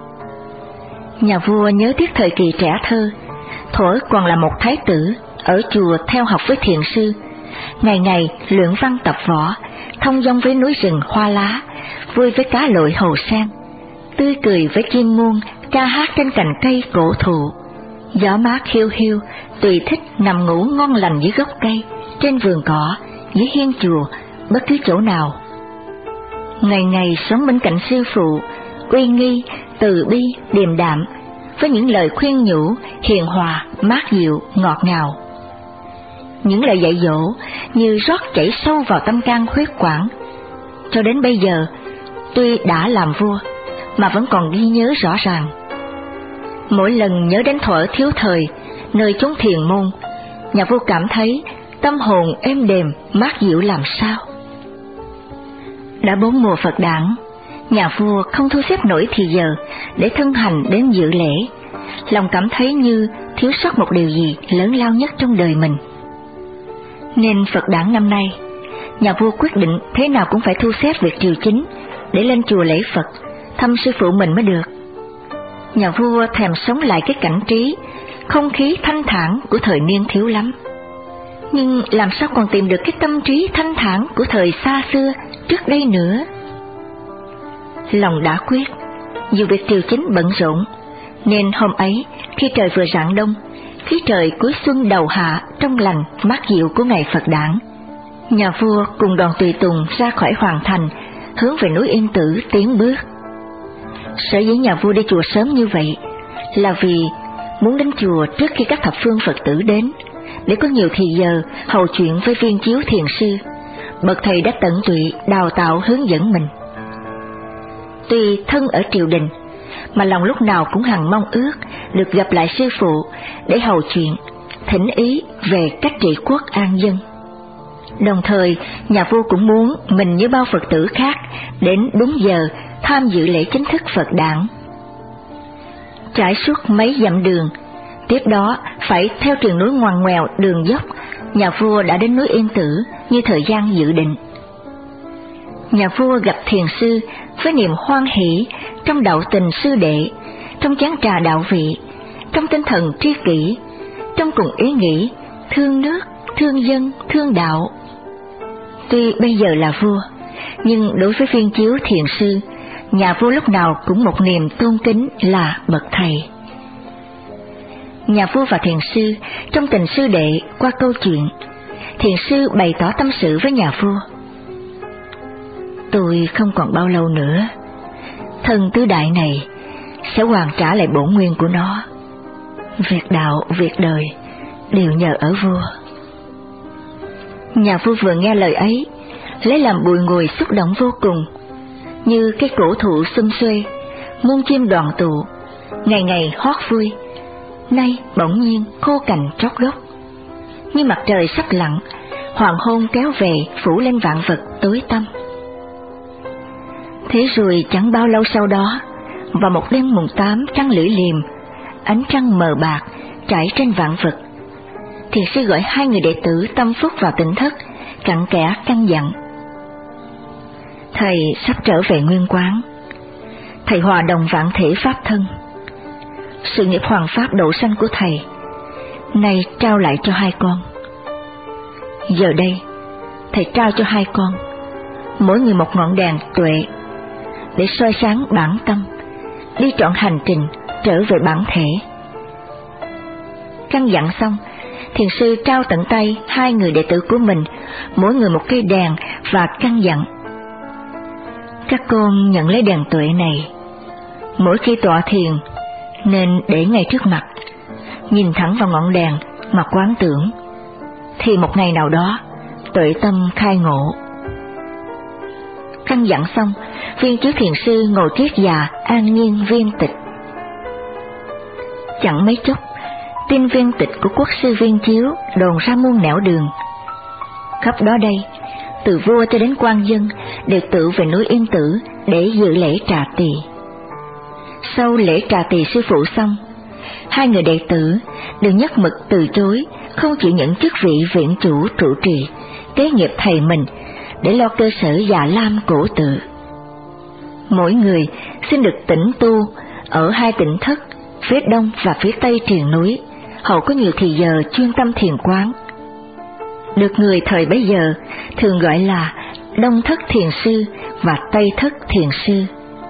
Nhà vua nhớ tiếc thời kỳ trẻ thơ, thuở còn là một thái tử, ở chùa theo học với thiền sư, ngày ngày luyện văn tập võ, thông dong với núi rừng hoa lá, vui với cá lội hồ sen, tươi cười với chim muông, ca hát trên cành cây cổ thụ, gió mát hiu hiu, tùy thích nằm ngủ ngon lành dưới gốc cây, trên vườn cỏ, dưới hiên chùa, bất cứ chỗ nào. Ngày ngày sống bên cạnh sư phụ, uy nghi, từ bi, điềm đạm, với những lời khuyên nhủ, hiền hòa, mát dịu, ngọt ngào. Những lời dạy dỗ như rót chảy sâu vào tâm can huyết quản. Cho đến bây giờ, tuy đã làm vua, mà vẫn còn ghi nhớ rõ ràng. Mỗi lần nhớ đến thuở thiếu thời, nơi chốn thiền môn, nhà vua cảm thấy tâm hồn êm đềm, mát dịu làm sao. Đã bốn mùa Phật đản, nhà vua không thu xếp nổi thì giờ để thân hành đến dự lễ, lòng cảm thấy như thiếu sót một điều gì lớn lao nhất trong đời mình. Nên Phật đản năm nay, nhà vua quyết định thế nào cũng phải thu xếp việc triều chính để lên chùa lễ Phật, thăm sư phụ mình mới được. Nhà vua thèm sống lại cái cảnh trí, không khí thanh thản của thời niên thiếu lắm. Nhưng làm sao còn tìm được cái tâm trí thanh thản của thời xa xưa trước đây nữa? Lòng đã quyết, dù việc triều chính bận rộn, nên hôm ấy khi trời vừa rạng đông, khí trời cuối xuân đầu hạ trong lành mát dịu của ngày Phật đản, nhà vua cùng đoàn tùy tùng ra khỏi hoàng thành, hướng về núi Yên Tử tiến bước. Sở dĩ nhà vua đi chùa sớm như vậy là vì muốn đến chùa trước khi các thập phương Phật tử đến, để có nhiều thì giờ hầu chuyện với Viên Chiếu thiền sư, bậc thầy đã tận tụy đào tạo hướng dẫn mình. Tuy thân ở triều đình, mà lòng lúc nào cũng hằng mong ước được gặp lại sư phụ để hầu chuyện, thỉnh ý về cách trị quốc an dân. Đồng thời, nhà vua cũng muốn mình như bao Phật tử khác đến đúng giờ tham dự lễ chính thức Phật đản. Trải suốt mấy dặm đường, tiếp đó phải theo triền núi ngoằn ngoèo đường dốc, nhà vua đã đến núi Yên Tử như thời gian dự định. Nhà vua gặp thiền sư với niềm hoan hỷ trong đạo tình sư đệ, trong chén trà đạo vị, trong tinh thần tri kỷ, trong cùng ý nghĩ thương nước, thương dân, thương đạo. Tuy bây giờ là vua, nhưng đối với Viên Chiếu thiền sư, nhà vua lúc nào cũng một niềm tôn kính là bậc thầy. Nhà vua và thiền sư trong tình sư đệ qua câu chuyện, thiền sư bày tỏ tâm sự với nhà vua. Tôi không còn bao lâu nữa, thân tứ đại này sẽ hoàn trả lại bổn nguyên của nó. Việc đạo, việc đời đều nhờ ở vua. Nhà vua vừa nghe lời ấy, lấy làm bùi ngùi xúc động vô cùng, như cái cổ thụ xum xuê, muôn chim đoàn tụ, ngày ngày hót vui, nay bỗng nhiên khô cành trót gốc. Như mặt trời sắp lặn, hoàng hôn kéo về phủ lên vạn vật tối tăm. Thế rồi chẳng bao lâu sau đó, vào một đêm mùng tám trăng lưỡi liềm, ánh trăng mờ bạc trải trên vạn vật, thiền sư gọi hai người đệ tử tâm phúc vào tỉnh thất, cặn kẽ căn dặn. Thầy sắp trở về nguyên quán, thầy hòa đồng vạn thể pháp thân. Sự nghiệp hoàng pháp độ sanh của thầy nay trao lại cho hai con. Giờ đây thầy trao cho hai con mỗi người một ngọn đèn tuệ để soi sáng bản tâm, đi trọn hành trình trở về bản thể. Căn dặn xong, thiền sư trao tận tay hai người đệ tử của mình mỗi người một cây đèn và căn dặn: các con nhận lấy đèn tuệ này, mỗi khi tọa thiền nên để ngay trước mặt, nhìn thẳng vào ngọn đèn mà quán tưởng, thì một ngày nào đó tuệ tâm khai ngộ. Căn dặn xong, Viên Chiếu thiền sư ngồi kiết già an nhiên viên tịch. Chẳng mấy chốc, tin viên tịch của quốc sư Viên Chiếu đồn ra muôn nẻo đường. Khắp đó đây, từ vua cho đến quan dân đều tự về núi Yên Tử để dự lễ trà tỳ. Sau lễ trà tỳ sư phụ xong, hai người đệ tử đều nhất mực từ chối, không chịu nhận chức vị viện chủ trụ trì, kế nghiệp thầy mình để lo cơ sở Già Lam cổ tự. Mỗi người xin được tĩnh tu ở hai tỉnh thất phía đông và phía tây triền núi, hầu có nhiều thì giờ chuyên tâm thiền quán. Được người thời bấy giờ thường gọi là Đông Thất Thiền Sư và Tây Thất Thiền Sư.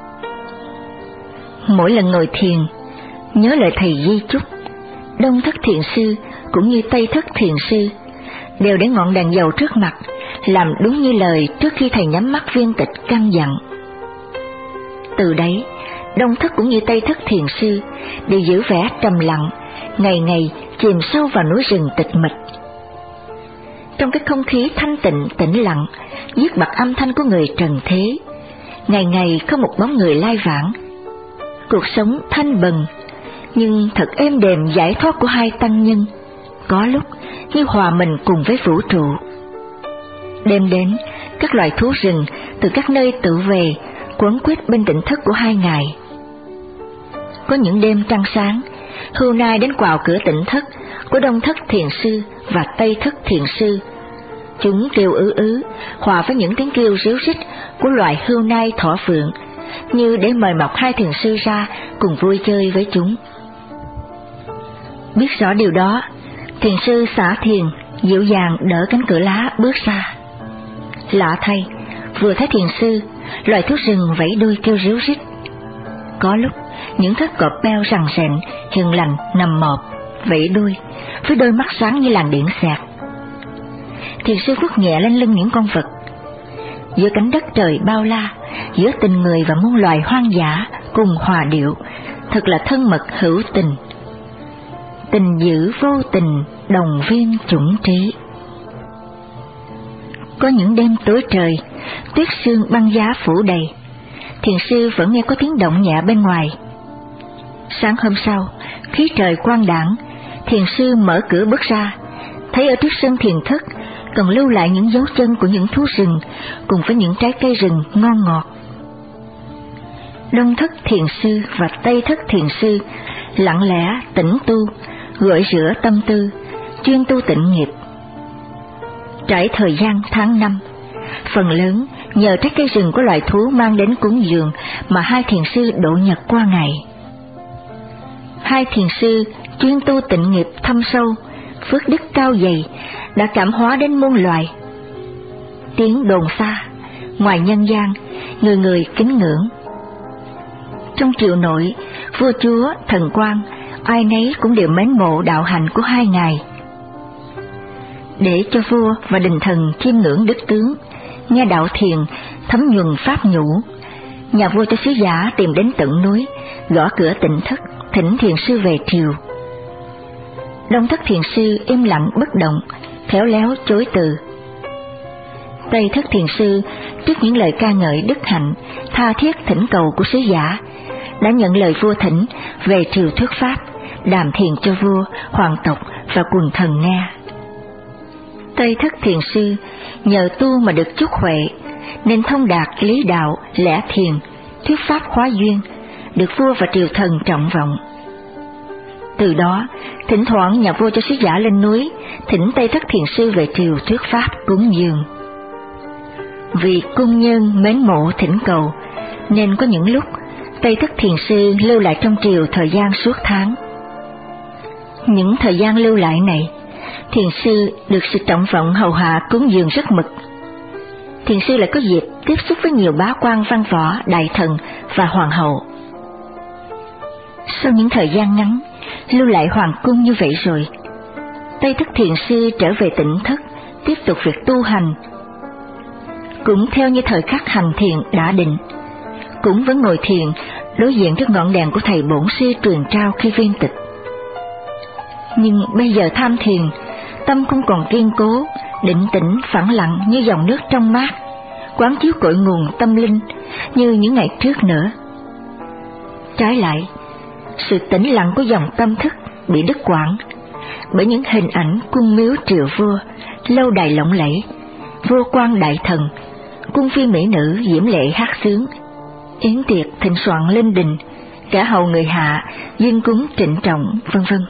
Mỗi lần ngồi thiền, nhớ lời thầy di chúc, Đông Thất Thiền Sư cũng như Tây Thất Thiền Sư đều để ngọn đèn dầu trước mặt, làm đúng như lời trước khi thầy nhắm mắt viên tịch căn dặn. Từ đấy, Đông Thất cũng như Tây Thất Thiền Sư đều giữ vẻ trầm lặng, ngày ngày chìm sâu vào núi rừng tịch mịch. Trong cái không khí thanh tịnh tĩnh lặng, dứt bặt âm thanh của người trần thế, ngày ngày không một bóng người lai vãng. Cuộc sống thanh bần, nhưng thật êm đềm giải thoát của hai tăng nhân, có lúc như hòa mình cùng với vũ trụ. Đêm đến, các loài thú rừng từ các nơi tự về, quấn quýt bên tỉnh thất của hai ngài. Có những đêm trăng sáng, hươu nai đến quào cửa tỉnh thất của Đông Thất Thiền Sư và Tây Thất Thiền Sư. Chúng kêu ứ ứ, hòa với những tiếng kêu ríu rít của loài hươu nai thỏ phượng, như để mời mọc hai thiền sư ra cùng vui chơi với chúng. Biết rõ điều đó, thiền sư xả thiền dịu dàng đỡ cánh cửa lá bước ra. Lạ thay, vừa thấy thiền sư, loài thú rừng vẫy đuôi kêu ríu rít. Có lúc những thất cọp beo rằn rẹn hiền lành nằm mọp vẫy đuôi với đôi mắt sáng như làn điện xẹt. Thiền sư vuốt nhẹ lên lưng những con vật. Giữa cánh đất trời bao la, giữa tình người và muôn loài hoang dã cùng hòa điệu, thật là thân mật hữu tình. Tình dữ vô tình, đồng viên chủng trí. Có những đêm tối trời, tuyết sương băng giá phủ đầy, thiền sư vẫn nghe có tiếng động nhẹ bên ngoài. Sáng hôm sau, khí trời quang đãng, thiền sư mở cửa bước ra, thấy ở trước sân thiền thất còn lưu lại những dấu chân của những thú rừng cùng với những trái cây rừng ngon ngọt. Đông thất thiền sư và tây thất thiền sư lặng lẽ tĩnh tu, gội rửa tâm tư, chuyên tu tịnh nghiệp. Trải thời gian tháng năm, phần lớn nhờ trái cây rừng của loài thú mang đến cúng dường mà hai thiền sư độ nhật qua ngày. Hai thiền sư chuyên tu tịnh nghiệp thâm sâu, phước đức cao dày, đã cảm hóa đến muôn loài. Tiếng đồn xa, ngoài nhân gian, người người kính ngưỡng. Trong triều nội, vua chúa, thần quan, ai nấy cũng đều mến mộ đạo hạnh của hai ngài. Để cho vua và đình thần chiêm ngưỡng đức tướng, nghe đạo thiền, thấm nhuần pháp nhũ, nhà vua cho sứ giả tìm đến tận núi, gõ cửa tịnh thất, thỉnh thiền sư về triều. Đông thất thiền sư im lặng bất động, khéo léo chối từ. Tây thất thiền sư trước những lời ca ngợi đức hạnh, tha thiết thỉnh cầu của sứ giả, đã nhận lời vua thỉnh về triều thuyết pháp, đàm thiền cho vua, hoàng tộc và quần thần nghe. Tây thất thiền sư nhờ tu mà được chút huệ, nên thông đạt lý đạo, lẽ thiền, thuyết pháp hóa duyên, được vua và triều thần trọng vọng. Từ đó, thỉnh thoảng nhà vua cho sứ giả lên núi, thỉnh Tây thất thiền sư về triều thuyết pháp cúng dường. Vì cung nhân mến mộ thỉnh cầu, nên có những lúc Tây thất thiền sư lưu lại trong triều thời gian suốt tháng. Những thời gian lưu lại này, thiền sư được sự trọng vọng hầu hạ cúng dường rất mực. Thiền sư lại có dịp tiếp xúc với nhiều bá quan văn võ, đại thần và hoàng hậu. Sau những thời gian ngắn lưu lại hoàng cung như vậy rồi, Tây thất thiền sư trở về tịnh thất, tiếp tục việc tu hành. Cũng theo như thời khắc hành thiền đã định, cũng vẫn ngồi thiền đối diện trước ngọn đèn của thầy bổn sư truyền trao khi viên tịch. Nhưng bây giờ tham thiền, tâm không còn kiên cố, định tĩnh phẳng lặng như dòng nước trong mát, quán chiếu cội nguồn tâm linh như những ngày trước nữa. Trái lại, sự tĩnh lặng của dòng tâm thức bị đứt quãng bởi những hình ảnh cung miếu triều vua, lâu đài lộng lẫy, vua quan đại thần, cung phi mỹ nữ diễm lệ hát sướng, yến tiệc thịnh soạn linh đình, cả hầu người hạ duyên cúng trịnh trọng, vân vân.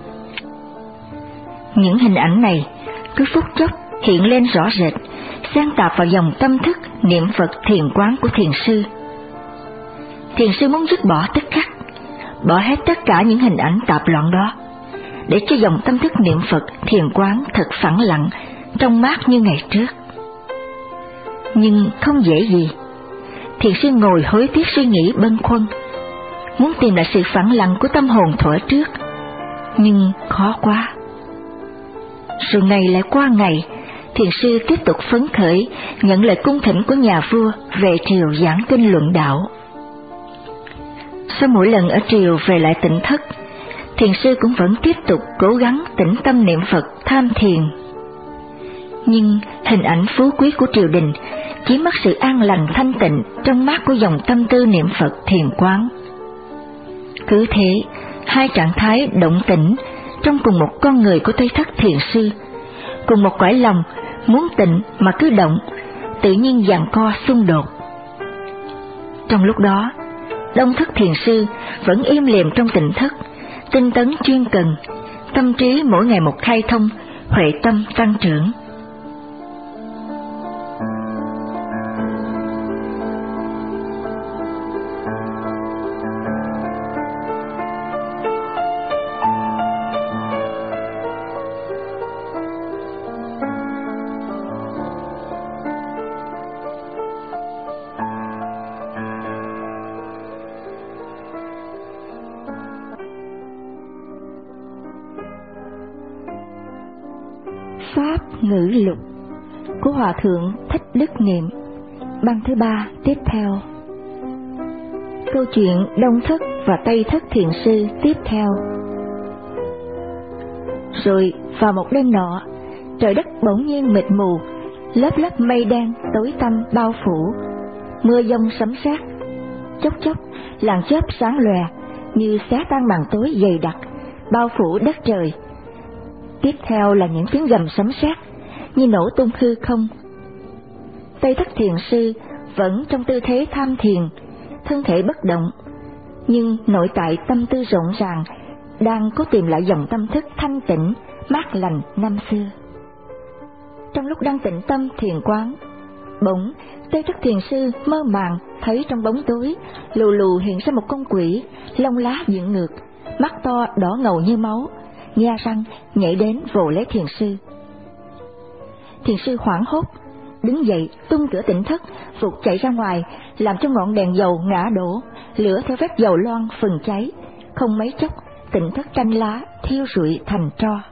Những hình ảnh này cứ phút chốc hiện lên rõ rệt, xen tạp vào dòng tâm thức niệm Phật thiền quán của thiền sư. Thiền sư muốn dứt bỏ tất khắc, bỏ hết tất cả những hình ảnh tạp loạn đó, để cho dòng tâm thức niệm Phật thiền quán thật phẳng lặng, trong mát như ngày trước. Nhưng không dễ gì. Thiền sư ngồi hối tiếc suy nghĩ bâng khuâng, muốn tìm lại sự phẳng lặng của tâm hồn thuở trước, nhưng khó quá. Rồi ngày lại qua ngày, thiền sư tiếp tục phấn khởi nhận lời cung thỉnh của nhà vua về triều giảng kinh luận đạo. Sau mỗi lần ở triều về lại tịnh thất, thiền sư cũng vẫn tiếp tục cố gắng tĩnh tâm niệm Phật tham thiền. Nhưng hình ảnh phú quý của triều đình chiếm mất sự an lành thanh tịnh trong mát của dòng tâm tư niệm Phật thiền quán. Cứ thế, hai trạng thái động tĩnh trong cùng một con người của Tây thất thiền sư, cùng một cõi lòng muốn tịnh mà cứ động, tự nhiên giằng co xung đột. Trong lúc đó, Đông thất thiền sư vẫn im lìm trong tịnh thất, tinh tấn chuyên cần, tâm trí mỗi ngày một khai thông, huệ tâm tăng trưởng. Pháp ngữ lục của Hòa thượng Thích Đức Niệm, băng thứ ba tiếp theo. Câu chuyện Đông thất và Tây thất thiền sư tiếp theo. Rồi vào một đêm nọ, trời đất bỗng nhiên mịt mù, lớp lớp mây đen tối tăm bao phủ, mưa giông sấm sét, chốc chốc làn chớp sáng lòe như xé tan màn tối dày đặc bao phủ đất trời. Tiếp theo là những tiếng gầm sấm sét như nổ tung hư không. Tây Thất Thiền Sư vẫn trong tư thế tham thiền, thân thể bất động, nhưng nội tại tâm tư rộn ràng, đang cố tìm lại dòng tâm thức thanh tịnh, mát lành năm xưa. Trong lúc đang tĩnh tâm thiền quán, bỗng Tây Thất Thiền Sư mơ màng thấy trong bóng tối lù lù hiện ra một con quỷ, lông lá dựng ngược, mắt to đỏ ngầu như máu, nhe răng nhảy đến vồ lấy Thiền Sư. Thiền Sư hoảng hốt, đứng dậy tung cửa tỉnh thất, vụt chạy ra ngoài, làm cho ngọn đèn dầu ngã đổ, lửa theo vết dầu loang phừng cháy, không mấy chốc tỉnh thất tranh lá thiêu rụi thành tro.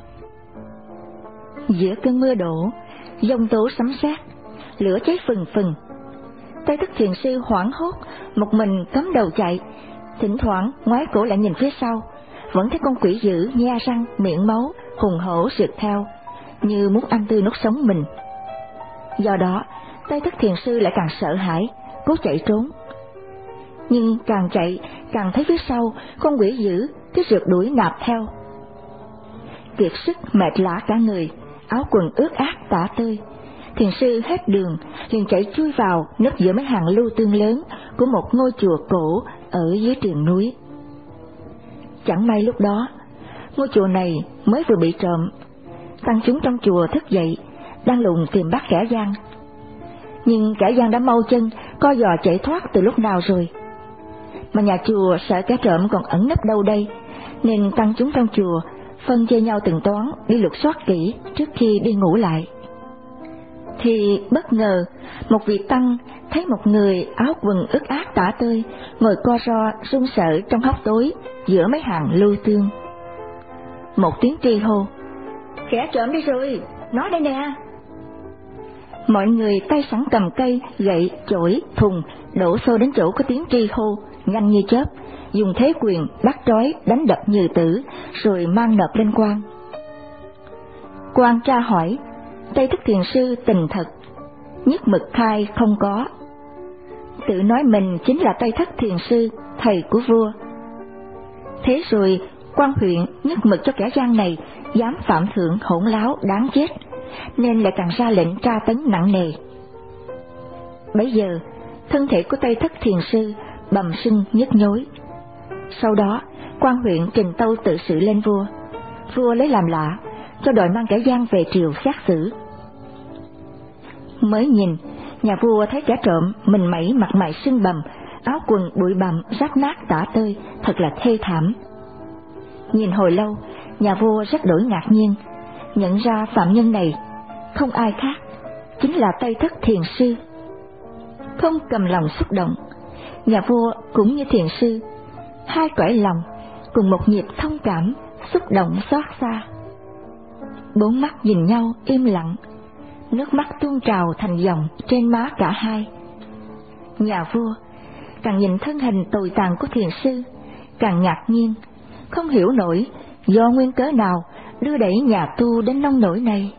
Giữa cơn mưa đổ, giông tố sấm sét, lửa cháy phừng phừng. Tây Thất Thiền Sư hoảng hốt, một mình cắm đầu chạy, thỉnh thoảng ngoái cổ lại nhìn phía sau, vẫn thấy con quỷ dữ nhe răng miệng máu hùng hổ rượt theo, như muốn ăn tươi nuốt sống mình. Do đó, Tây Thất Thiền Sư lại càng sợ hãi, cố chạy trốn. Nhưng càng chạy, càng thấy phía sau con quỷ dữ cứ rượt đuổi nạp theo. Kiệt sức mệt lả cả người, áo quần ướt át tả tơi, Thiền Sư hết đường, liền chạy chui vào nấp giữa mấy hàng lưu tương lớn của một ngôi chùa cổ ở dưới triền núi. Chẳng may lúc đó, ngôi chùa này mới vừa bị trộm, tăng chúng trong chùa thức dậy, đang lùng tìm bắt kẻ gian. Nhưng kẻ gian đã mau chân, co giò chạy thoát từ lúc nào rồi. Mà nhà chùa sợ kẻ trộm còn ẩn nấp đâu đây, nên tăng chúng trong chùa phân chia nhau từng toán đi lục soát kỹ trước khi đi ngủ lại. Thì bất ngờ một vị tăng thấy một người áo quần ướt át tả tơi ngồi co ro run sợ trong hốc tối giữa mấy hàng lưu tương. Một tiếng tri hô: "Kẻ trộm đi rồi, nó đây nè!" Mọi người tay sẵn cầm cây, gậy, chổi, thùng đổ xô đến chỗ có tiếng tri hô, nhanh như chớp, dùng thế quyền bắt trói đánh đập như tử, rồi mang nộp lên quan. Quan tra hỏi, Tây Thất Thiền Sư tình thật, nhất mực khai không có, tự nói mình chính là Tây Thất Thiền Sư, thầy của vua. Thế rồi quan huyện nhất mực cho kẻ gian này dám phạm thượng hỗn láo đáng chết, nên lại càng ra lệnh tra tấn nặng nề. Bấy giờ thân thể của Tây Thất Thiền Sư bầm sưng nhức nhối. Sau đó quan huyện trình tâu tự sự lên vua, vua lấy làm lạ, cho đòi mang kẻ gian về triều xét xử. Mới nhìn, nhà vua thấy kẻ trộm mình mẩy mặt mày sưng bầm, áo quần bụi bặm rách nát tả tơi, thật là thê thảm. Nhìn hồi lâu, nhà vua rất đổi ngạc nhiên, nhận ra phạm nhân này không ai khác, chính là Tây Thất Thiền Sư. Không cầm lòng xúc động, nhà vua cũng như Thiền Sư, hai cõi lòng cùng một nhịp thông cảm, xúc động xót xa. Bốn mắt nhìn nhau im lặng, nước mắt tuôn trào thành dòng trên má cả hai. Nhà vua càng nhìn thân hình tồi tàn của Thiền Sư, càng ngạc nhiên, không hiểu nổi do nguyên cớ nào đưa đẩy nhà tu đến nông nỗi này.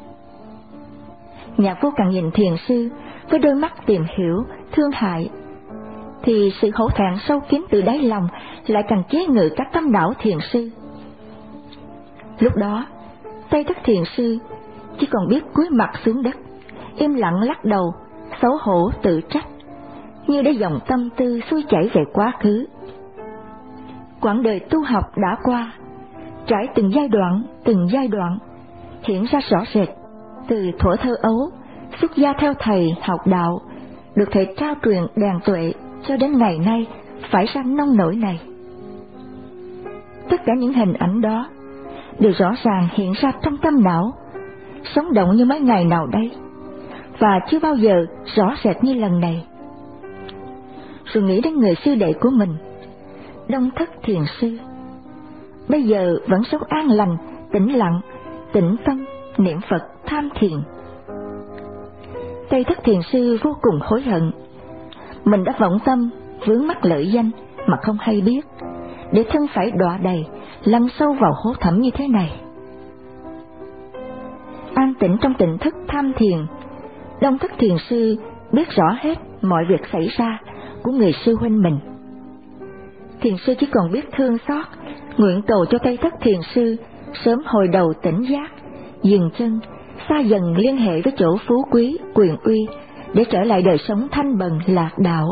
Nhà vua càng nhìn Thiền Sư với đôi mắt tìm hiểu, thương hại, thì sự hổ thẹn sâu kín từ đáy lòng lại càng chế ngự các tâm não Thiền Sư. Lúc đó, Tây Thất Thiền Sư chỉ còn biết cúi mặt xuống đất, im lặng lắc đầu, xấu hổ tự trách, như để dòng tâm tư xuôi chảy về quá khứ. Quãng đời tu học đã qua, trải từng giai đoạn, từng giai đoạn, hiện ra rõ rệt, từ thuở thơ ấu, xuất gia theo thầy học đạo, được thầy trao truyền đàn tuệ cho đến ngày nay phải ra nông nỗi này. Tất cả những hình ảnh đó đều rõ ràng hiện ra trong tâm não, sống động như mấy ngày nào đây, và chưa bao giờ rõ rệt như lần này. Rồi nghĩ đến người sư đệ của mình, Đông Thất Thiền Sư, bây giờ vẫn sống an lành, tĩnh lặng, tĩnh tâm, niệm Phật, tham thiền. Tây Thất Thiền Sư vô cùng hối hận, mình đã vọng tâm, vướng mắc lợi danh mà không hay biết, để thân phải đọa đầy, lăn sâu vào hố thẳm như thế này. An tĩnh trong tỉnh thức tham thiền, Đông Thất Thiền Sư biết rõ hết mọi việc xảy ra của người sư huynh mình. Thiền sư chỉ còn biết thương xót, nguyện cầu cho Tây Thất Thiền Sư sớm hồi đầu tỉnh giác, dừng chân, xa dần liên hệ với chỗ phú quý, quyền uy, để trở lại đời sống thanh bần lạc đạo.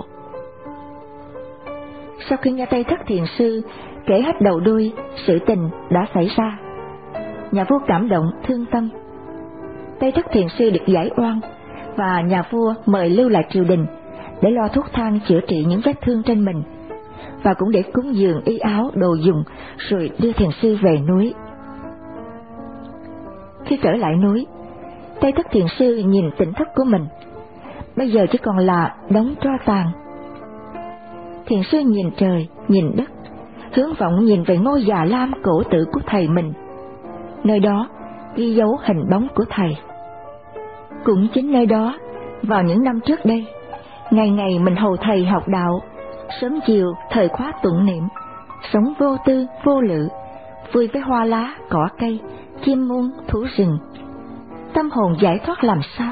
Sau khi nghe Tây Thất Thiền Sư kể hết đầu đuôi sự tình đã xảy ra, nhà vua cảm động thương tâm. Tây Thất Thiền Sư được giải oan, và nhà vua mời lưu lại triều đình để lo thuốc thang chữa trị những vết thương trên mình, và cũng để cúng dường y áo đồ dùng, rồi đưa thiền sư về núi. Khi trở lại núi, Tây Thất Thiền Sư nhìn tỉnh thất của mình, bây giờ chỉ còn là đống tro tàn. Thiền sư nhìn trời, nhìn đất, hướng vọng nhìn về ngôi già lam cổ tử của thầy mình. Nơi đó ghi dấu hình bóng của thầy. Cũng chính nơi đó, vào những năm trước đây, ngày ngày mình hầu thầy học đạo, sớm chiều thời khóa tụng niệm, sống vô tư vô lự, vui với hoa lá cỏ cây, chim muôn thú rừng, tâm hồn giải thoát làm sao.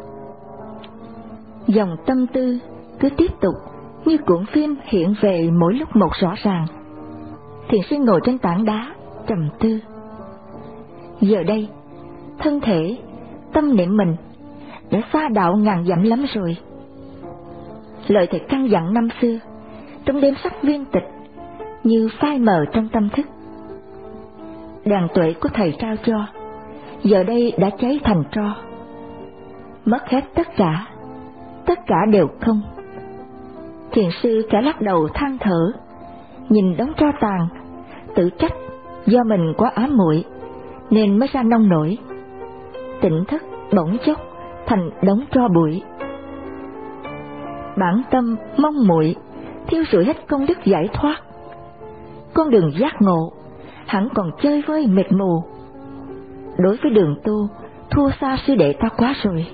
Dòng tâm tư cứ tiếp tục như cuộn phim hiện về mỗi lúc một rõ ràng. Thiền sư ngồi trên tảng đá trầm tư. Giờ đây thân thể, tâm niệm mình đã xa đạo ngàn dặm lắm rồi. Lời thầy căn dặn năm xưa trong đêm sắc viên tịch như phai mờ trong tâm thức. Đàn tuệ của thầy trao cho giờ đây đã cháy thành tro, mất hết tất cả, tất cả đều không. Thiền sư cả lắc đầu than thở, nhìn đống tro tàn, tự trách do mình quá ám muội nên mới ra nông nổi. Tỉnh thức bỗng chốc thành đống tro bụi. Bản tâm mong muội thiêu rụi hết công đức giải thoát. Con đường giác ngộ hẳn còn chơi vơi mịt mù. Đối với đường tu thua xa sư đệ ta quá rồi.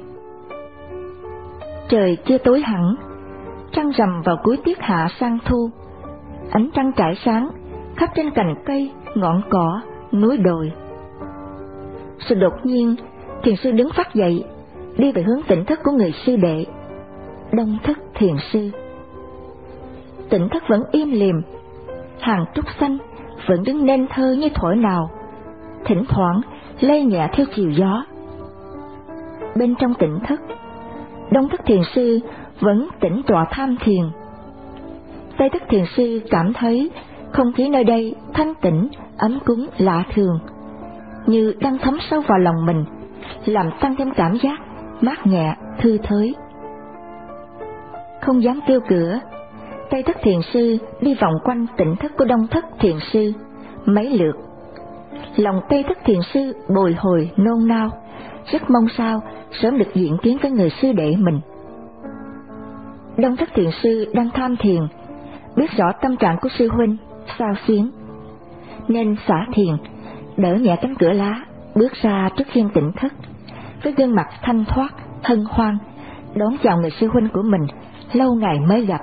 Trời chưa tối hẳn, trăng rằm vào cuối tiết hạ sang thu. Ánh trăng trải sáng khắp trên cành cây, ngọn cỏ, núi đồi. Sự đột nhiên, thiền sư đứng phát dậy, đi về hướng tỉnh thức của người sư đệ, Đông Thất Thiền Sư. Tỉnh thức vẫn im lìm, hàng trúc xanh vẫn đứng nên thơ như thuở nào, thỉnh thoảng lay nhẹ theo chiều gió. Bên trong tỉnh thức, Đông Thất Thiền Sư vẫn tĩnh tọa tham thiền. Tây Thất Thiền Sư cảm thấy không khí nơi đây thanh tĩnh, ấm cúng lạ thường, như đang thấm sâu vào lòng mình, làm tăng thêm cảm giác mát nhẹ, thư thới. Không dám kêu cửa, Tây Thất Thiền Sư đi vòng quanh tỉnh thức của Đông Thất Thiền Sư mấy lượt. Lòng Tây Thất Thiền Sư bồi hồi nôn nao, rất mong sao sớm được diện kiến với người sư đệ mình. Đông Thất Thiền Sư đang tham thiền, biết rõ tâm trạng của sư huynh xao xuyến, nên xả thiền, đỡ nhẹ cánh cửa lá, bước ra trước hiên tỉnh thức, với gương mặt thanh thoát, hân hoan, đón chào người sư huynh của mình lâu ngày mới gặp.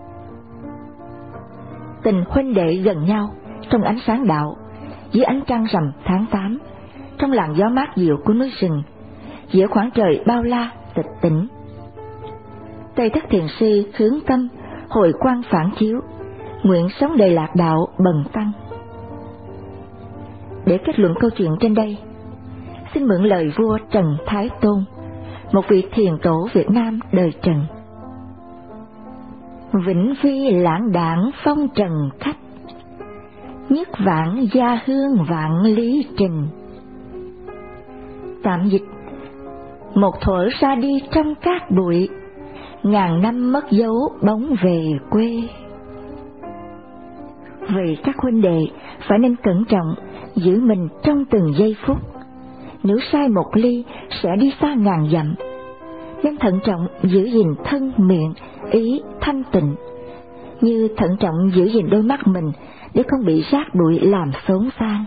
Tình huynh đệ gần nhau trong ánh sáng đạo, dưới ánh trăng rằm tháng tám, trong làn gió mát dịu của núi rừng, giữa khoảng trời bao la tịch tĩnh. Tây Thất Thiền Sư hướng tâm, hồi quang phản chiếu, nguyện sống đời lạc đạo bần tăng. Để kết luận câu chuyện trên đây, xin mượn lời vua Trần Thái Tôn, một vị thiền tổ Việt Nam đời Trần. Vĩnh phi lãng đảng phong trần khách, nhất vãng gia hương vạn lý trình. Tạm dịch: một thuở ra đi trong cát bụi, ngàn năm mất dấu bóng về quê. Vậy các huynh đệ phải nên cẩn trọng giữ mình trong từng giây phút. Nếu sai một ly sẽ đi xa ngàn dặm, nên thận trọng giữ gìn thân miệng ý thanh tịnh, như thận trọng giữ gìn đôi mắt mình để không bị rác bụi làm xốn xang.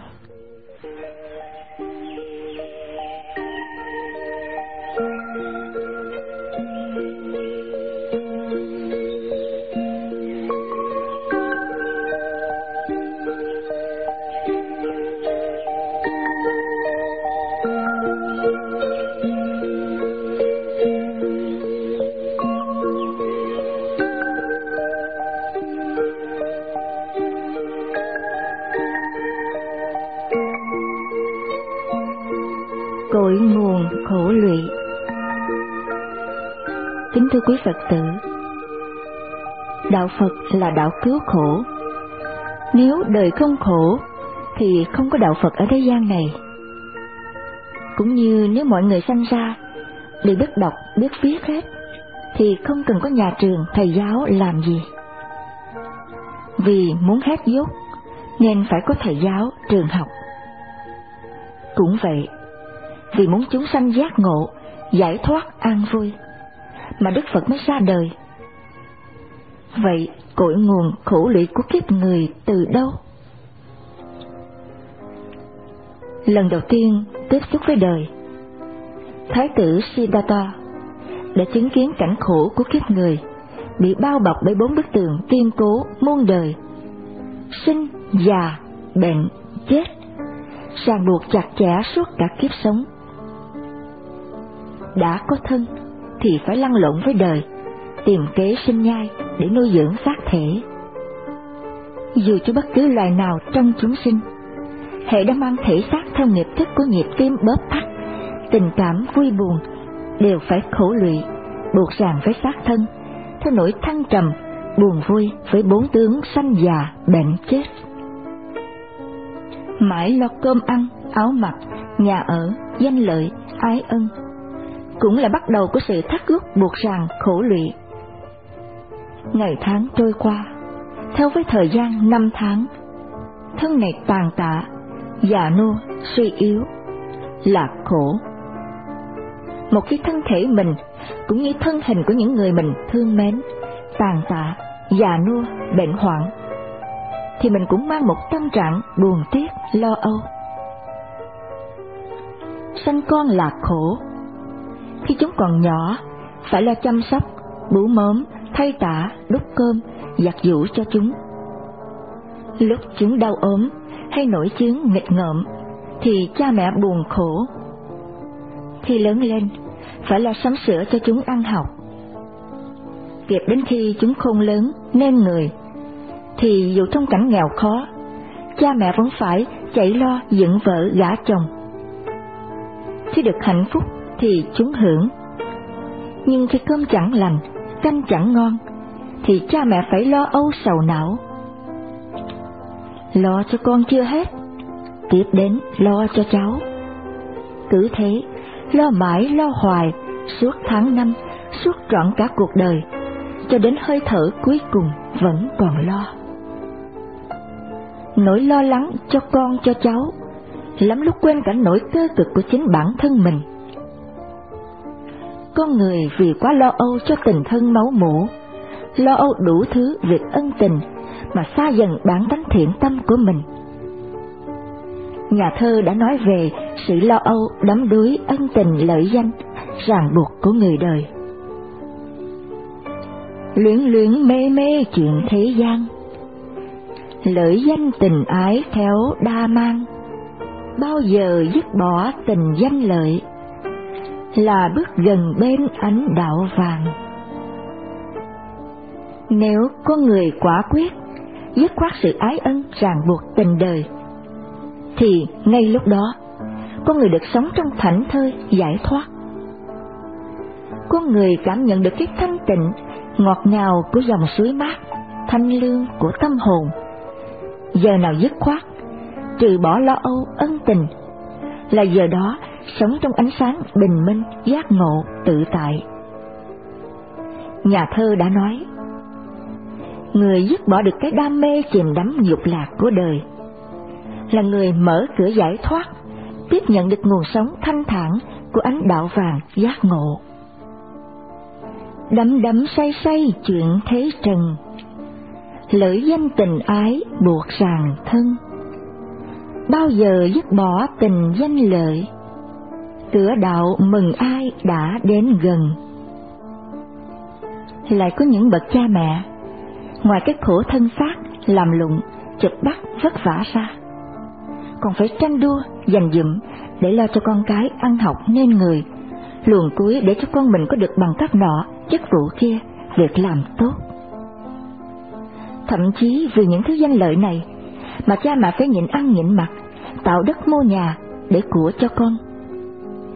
cội nguồn khổ lụy. Kính thưa quý Phật tử, đạo Phật là đạo cứu khổ. Nếu đời không khổ thì không có đạo Phật ở thế gian này. Cũng như nếu mọi người sanh ra đều biết đọc biết viết hết thì không cần có nhà trường thầy giáo làm gì. Vì muốn hết dốt nên phải có thầy giáo trường học. Cũng vậy, vì muốn chúng sanh giác ngộ, giải thoát an vui mà Đức Phật mới ra đời. Vậy cội nguồn khổ lụy của kiếp người từ đâu? Lần đầu tiên tiếp xúc với đời, Thái tử Siddhartha đã chứng kiến cảnh khổ của kiếp người, bị bao bọc bởi bốn bức tường kiên cố muôn đời: sinh, già, bệnh, chết, ràng buộc chặt chẽ suốt cả kiếp sống. Đã có thân thì phải lăn lộn với đời, tìm kế sinh nhai để nuôi dưỡng xác thể. Dù cho bất cứ loài nào trong chúng sinh, hệ đã mang thể xác theo nghiệp thức của nhịp tim bóp thắt, tình cảm vui buồn đều phải khổ lụy, buộc ràng với xác thân, theo nỗi thăng trầm, buồn vui với bốn tướng sanh già, bệnh chết. Mãi lo cơm ăn, áo mặc, nhà ở, danh lợi, ái ân, cũng là bắt đầu của sự thắt gút buộc ràng khổ lụy. Ngày tháng trôi qua, theo với thời gian năm tháng, thân này tàn tạ, già nua, suy yếu, là khổ. Một khi thân thể mình cũng như thân hình của những người mình thương mến tàn tạ, già nua, bệnh hoạn, thì mình cũng mang một tâm trạng buồn tiếc, lo âu. Sanh con là khổ. Khi chúng còn nhỏ, phải lo chăm sóc, bú mớm, thay tã, đút cơm, giặt giũ cho chúng. Lúc chúng đau ốm hay nổi chứng nghịch ngợm thì cha mẹ buồn khổ. Khi lớn lên, phải lo sắm sửa cho chúng ăn học. Kịp đến khi chúng khôn lớn nên người, thì dù trong cảnh nghèo khó, cha mẹ vẫn phải chạy lo dựng vợ gả chồng. Khi được hạnh phúc thì chúng hưởng, nhưng khi cơm chẳng lành, canh chẳng ngon, thì cha mẹ phải lo âu sầu não. Lo cho con chưa hết, tiếp đến lo cho cháu. Cứ thế, lo mãi lo hoài, suốt tháng năm, suốt trọn cả cuộc đời, cho đến hơi thở cuối cùng vẫn còn lo. Nỗi lo lắng cho con cho cháu, lắm lúc quên cả nỗi cơ cực của chính bản thân mình. Con người vì quá lo âu cho tình thân máu mủ, lo âu đủ thứ việc ân tình, mà xa dần bản tánh thiện tâm của mình. Nhà thơ đã nói về sự lo âu đắm đuối ân tình lợi danh, ràng buộc của người đời. Luyến luyến mê mê chuyện thế gian, lợi danh tình ái theo đa mang, bao giờ dứt bỏ tình danh lợi, là bước gần bên ánh đạo vàng. Nếu con người quả quyết dứt khoát sự ái ân ràng buộc tình đời, thì ngay lúc đó con người được sống trong thảnh thơi giải thoát. Con người cảm nhận được cái thanh tịnh ngọt ngào của dòng suối mát, thanh lương của tâm hồn. Giờ nào dứt khoát, trừ bỏ lo âu ân tình, là giờ đó sống trong ánh sáng bình minh, giác ngộ, tự tại. Nhà thơ đã nói, người dứt bỏ được cái đam mê chìm đắm dục lạc của đời, là người mở cửa giải thoát, tiếp nhận được nguồn sống thanh thản của ánh đạo vàng giác ngộ. Đắm đắm say say chuyện thế trần, lợi danh tình ái buộc ràng thân, bao giờ dứt bỏ tình danh lợi, cửa đạo mừng ai đã đến gần. Lại có những bậc cha mẹ, ngoài cái khổ thân xác, làm lụng, chụp bắt vất vả ra, còn phải tranh đua, dành dụm để lo cho con cái ăn học nên người, luồn cuối để cho con mình có được bằng cấp nọ, chức vụ kia, việc làm tốt. Thậm chí vì những thứ danh lợi này mà cha mẹ phải nhịn ăn nhịn mặc, tạo đất mua nhà để của cho con.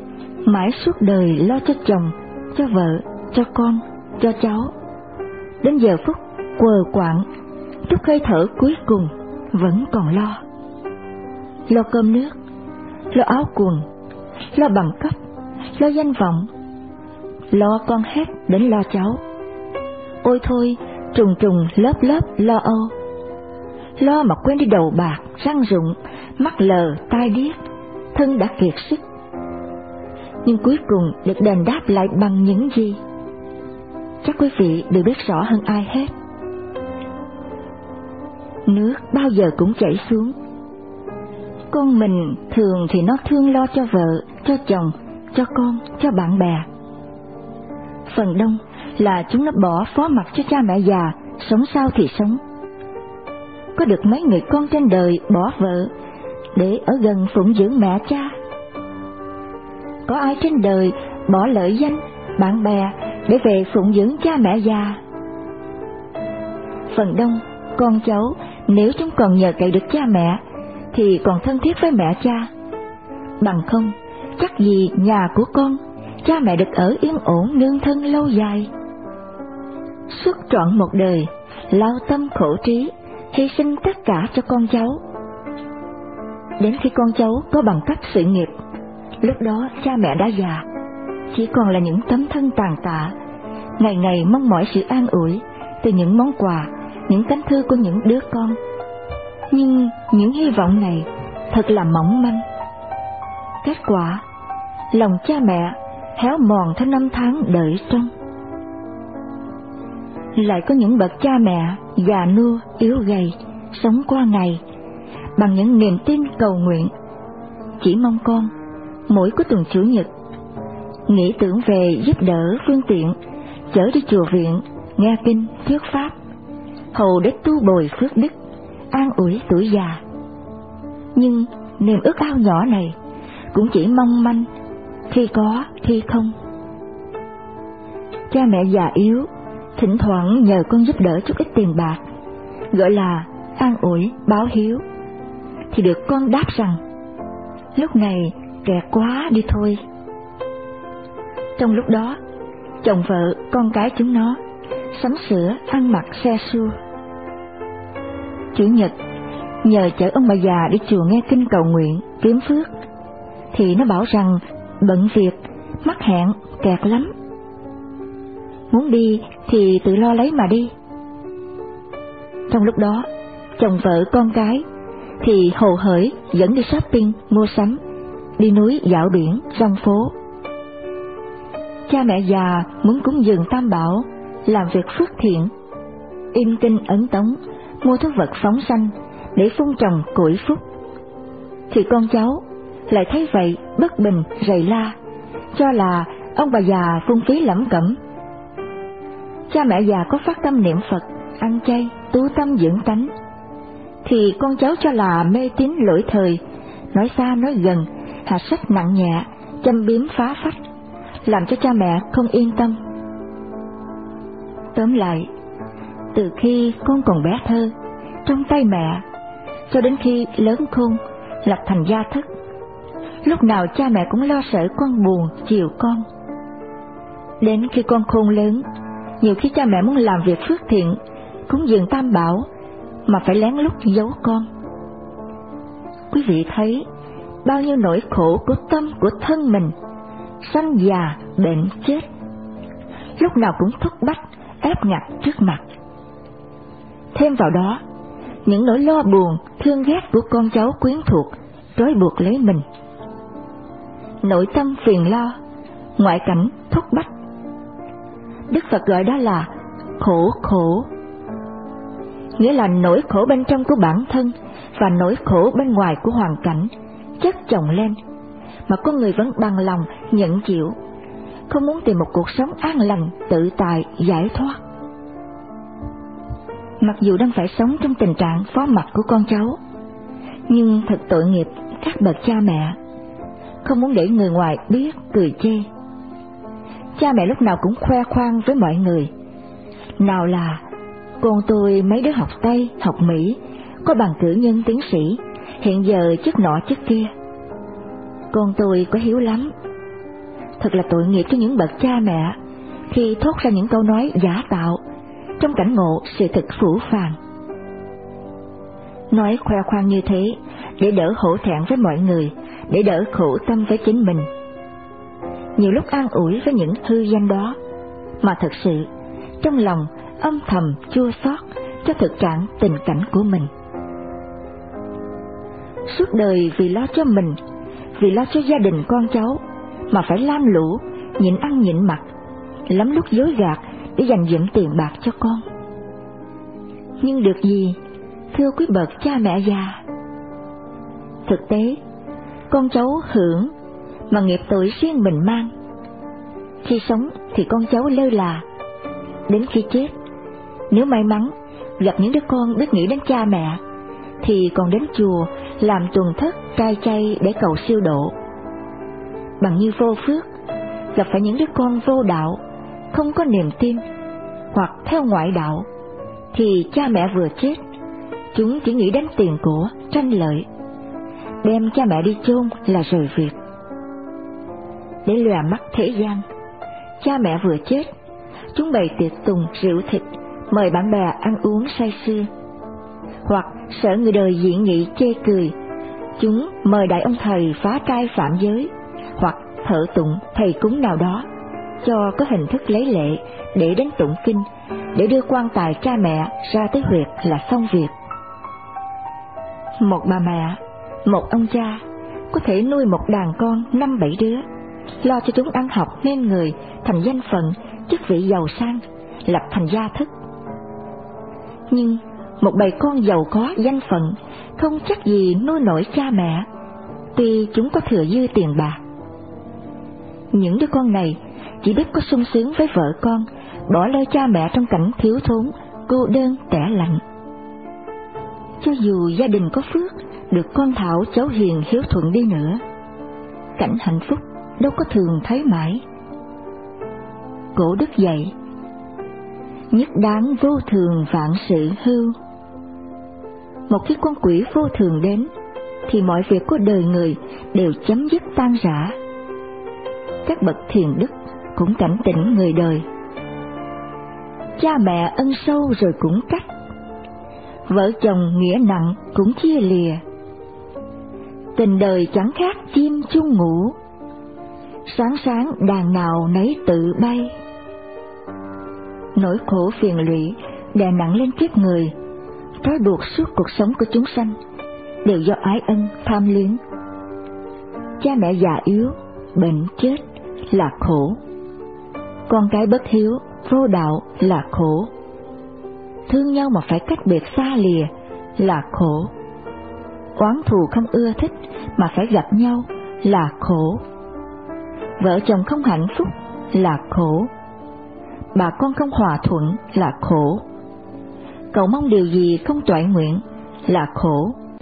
mãi suốt đời lo cho chồng, cho vợ, cho con, cho cháu. Đến giờ phút quờ quạng, chút hơi thở cuối cùng vẫn còn lo. Lo cơm nước, lo áo quần, lo bằng cấp, lo danh vọng, lo con hết đến lo cháu. Ôi thôi, trùng trùng lớp lớp lo âu. Lo mà quên đi đầu bạc, răng rụng, mắt lờ, tai điếc, thân đã kiệt sức. Nhưng cuối cùng được đền đáp lại bằng những gì? Chắc quý vị đều biết rõ hơn ai hết. Nước bao giờ cũng chảy xuống. Con mình thường thì nó thương lo cho vợ, cho chồng, cho con, cho bạn bè. Phần đông là chúng nó bỏ phó mặc cho cha mẹ già, sống sao thì sống. Có được mấy người con trên đời bỏ vợ để ở gần phụng dưỡng mẹ cha? Có ai trên đời bỏ lợi danh, bạn bè để về phụng dưỡng cha mẹ già? Phần đông con cháu nếu chúng còn nhờ cậy được cha mẹ thì còn thân thiết với mẹ cha. Bằng không, chắc gì nhà của con, cha mẹ được ở yên ổn nương thân lâu dài. Suốt trọn một đời, lao tâm khổ trí, hy sinh tất cả cho con cháu. Đến khi con cháu có bằng cấp sự nghiệp, lúc đó cha mẹ đã già, chỉ còn là những tấm thân tàn tạ, ngày ngày mong mỏi sự an ủi từ những món quà, những cánh thư của những đứa con. Nhưng những hy vọng này thật là mỏng manh. Kết quả, lòng cha mẹ héo mòn theo năm tháng đợi trông. Lại có những bậc cha mẹ già nua, yếu gầy, sống qua ngày bằng những niềm tin cầu nguyện, chỉ mong con mỗi cuối tuần chủ nhật nghĩ tưởng về giúp đỡ phương tiện, chở đi chùa viện, nghe kinh, thuyết pháp, hầu để tu bồi phước đức, an ủi tuổi già. Nhưng niềm ước ao nhỏ này cũng chỉ mong manh, khi có khi không. Cha mẹ già yếu thỉnh thoảng nhờ con giúp đỡ chút ít tiền bạc, gọi là an ủi báo hiếu, thì được con đáp rằng lúc này kẹt quá đi thôi. Trong lúc đó, chồng vợ con cái chúng nó sắm sửa ăn mặc xe xua. Chủ nhật nhờ chở ông bà già đi chùa nghe kinh cầu nguyện kiếm phước, thì nó bảo rằng bận việc, mắc hẹn, kẹt lắm. Muốn đi thì tự lo lấy mà đi. Trong lúc đó, chồng vợ con cái thì hồ hởi dẫn đi shopping, mua sắm, đi núi dạo biển, rong phố. Cha mẹ già muốn cúng dường tam bảo, làm việc phước thiện, in kinh ấn tống, mua thứ vật phóng sanh để phun trồng củi phúc, thì con cháu lại thấy vậy bất bình rầy la, cho là ông bà già phung phí lẩm cẩm. Cha mẹ già có phát tâm niệm Phật, ăn chay, tu tâm dưỡng tánh, thì con cháu cho là mê tín lỗi thời, nói xa nói gần, hạ sách nặng nhẹ, châm biếm phá phách, làm cho cha mẹ không yên tâm. Tóm lại, từ khi con còn bé thơ, trong tay mẹ, cho đến khi lớn khôn, lập thành gia thất, lúc nào cha mẹ cũng lo sợ con buồn, chiều con. Đến khi con khôn lớn, nhiều khi cha mẹ muốn làm việc phước thiện, cúng dường tam bảo, mà phải lén lút giấu con. Quý vị thấy bao nhiêu nỗi khổ của tâm của thân mình, sanh già bệnh chết, lúc nào cũng thúc bách ép ngặt trước mặt. Thêm vào đó, những nỗi lo buồn, thương ghét của con cháu quyến thuộc trói buộc lấy mình. Nội tâm phiền lo, ngoại cảnh thúc bách. Đức Phật gọi đó là khổ khổ, nghĩa là nỗi khổ bên trong của bản thân và nỗi khổ bên ngoài của hoàn cảnh chất chồng lên, mà con người vẫn bằng lòng nhận chịu, không muốn tìm một cuộc sống an lành, tự tại, giải thoát. Mặc dù đang phải sống trong tình trạng phó mặc của con cháu, nhưng thật tội nghiệp các bậc cha mẹ, không muốn để người ngoài biết cười chê. Cha mẹ lúc nào cũng khoe khoang với mọi người, nào là con tôi mấy đứa học Tây, học Mỹ, có bằng cử nhân tiến sĩ, hiện giờ chức nọ chức kia. Con tôi có hiếu lắm. Thật là tội nghiệp cho những bậc cha mẹ khi thốt ra những câu nói giả tạo trong cảnh ngộ sự thực phũ phàng. Nói khoe khoang như thế để đỡ hổ thẹn với mọi người, để đỡ khổ tâm với chính mình. Nhiều lúc an ủi với những hư danh đó, mà thật sự trong lòng âm thầm chua xót cho thực trạng tình cảnh của mình. Suốt đời vì lo cho mình, vì lo cho gia đình con cháu mà phải lam lũ, nhịn ăn nhịn mặc, lắm lúc dối gạt để dành dụm tiền bạc cho con. Nhưng được gì, thưa quý bậc cha mẹ già? Thực tế, con cháu hưởng mà nghiệp tội riêng mình mang. Khi sống thì con cháu lơ là, đến khi chết, nếu may mắn gặp những đứa con biết nghĩ đến cha mẹ, thì còn đến chùa làm tuần thất cai chay để cầu siêu độ. Bằng như vô phước, gặp phải những đứa con vô đạo, không có niềm tin, hoặc theo ngoại đạo, thì cha mẹ vừa chết, chúng chỉ nghĩ đến tiền của, tranh lợi, đem cha mẹ đi chôn là rồi việc. Để lòa mắt thế gian, cha mẹ vừa chết, chúng bày tiệc tùng rượu thịt, mời bạn bè ăn uống say sưa. Hoặc sợ người đời dị nghị chê cười, chúng mời đại ông thầy phá trai phạm giới, hoặc thờ tụng thầy cúng nào đó, cho có hình thức lấy lệ để đến tụng kinh, để đưa quan tài cha mẹ ra tới huyệt là xong việc. Một bà mẹ, một ông cha có thể nuôi một đàn con năm bảy đứa, lo cho chúng ăn học nên người, thành danh phận, chức vị giàu sang, lập thành gia thức. Nhưng một bầy con giàu có danh phận không chắc gì nuôi nổi cha mẹ, tuy chúng có thừa dư tiền bạc. Những đứa con này chỉ biết có sung sướng với vợ con, bỏ lơi cha mẹ trong cảnh thiếu thốn, cô đơn tẻ lạnh. Cho dù gia đình có phước, được con thảo cháu hiền hiếu thuận đi nữa, cảnh hạnh phúc đâu có thường thấy mãi. Cổ đức dạy: nhất đáng vô thường vạn sự hưu. Một khi con quỷ vô thường đến, thì mọi việc của đời người đều chấm dứt tan rã. Các bậc thiền đức cũng cảnh tỉnh người đời: cha mẹ ân sâu rồi cũng cách, vợ chồng nghĩa nặng cũng chia lìa. Tình đời chẳng khác chim chung ngủ, sáng sáng đàn nào nấy tự bay. Nỗi khổ phiền lụy đè nặng lên kiếp người, trói buộc suốt cuộc sống của chúng sanh, đều do ái ân tham luyến. Cha mẹ già yếu, bệnh chết là khổ. Con cái bất hiếu, vô đạo là khổ. Thương nhau mà phải cách biệt xa lìa là khổ. Oán thù không ưa thích mà phải gặp nhau là khổ. Vợ chồng không hạnh phúc là khổ. Bà con không hòa thuận là khổ. Cầu mong điều gì không toại nguyện là khổ.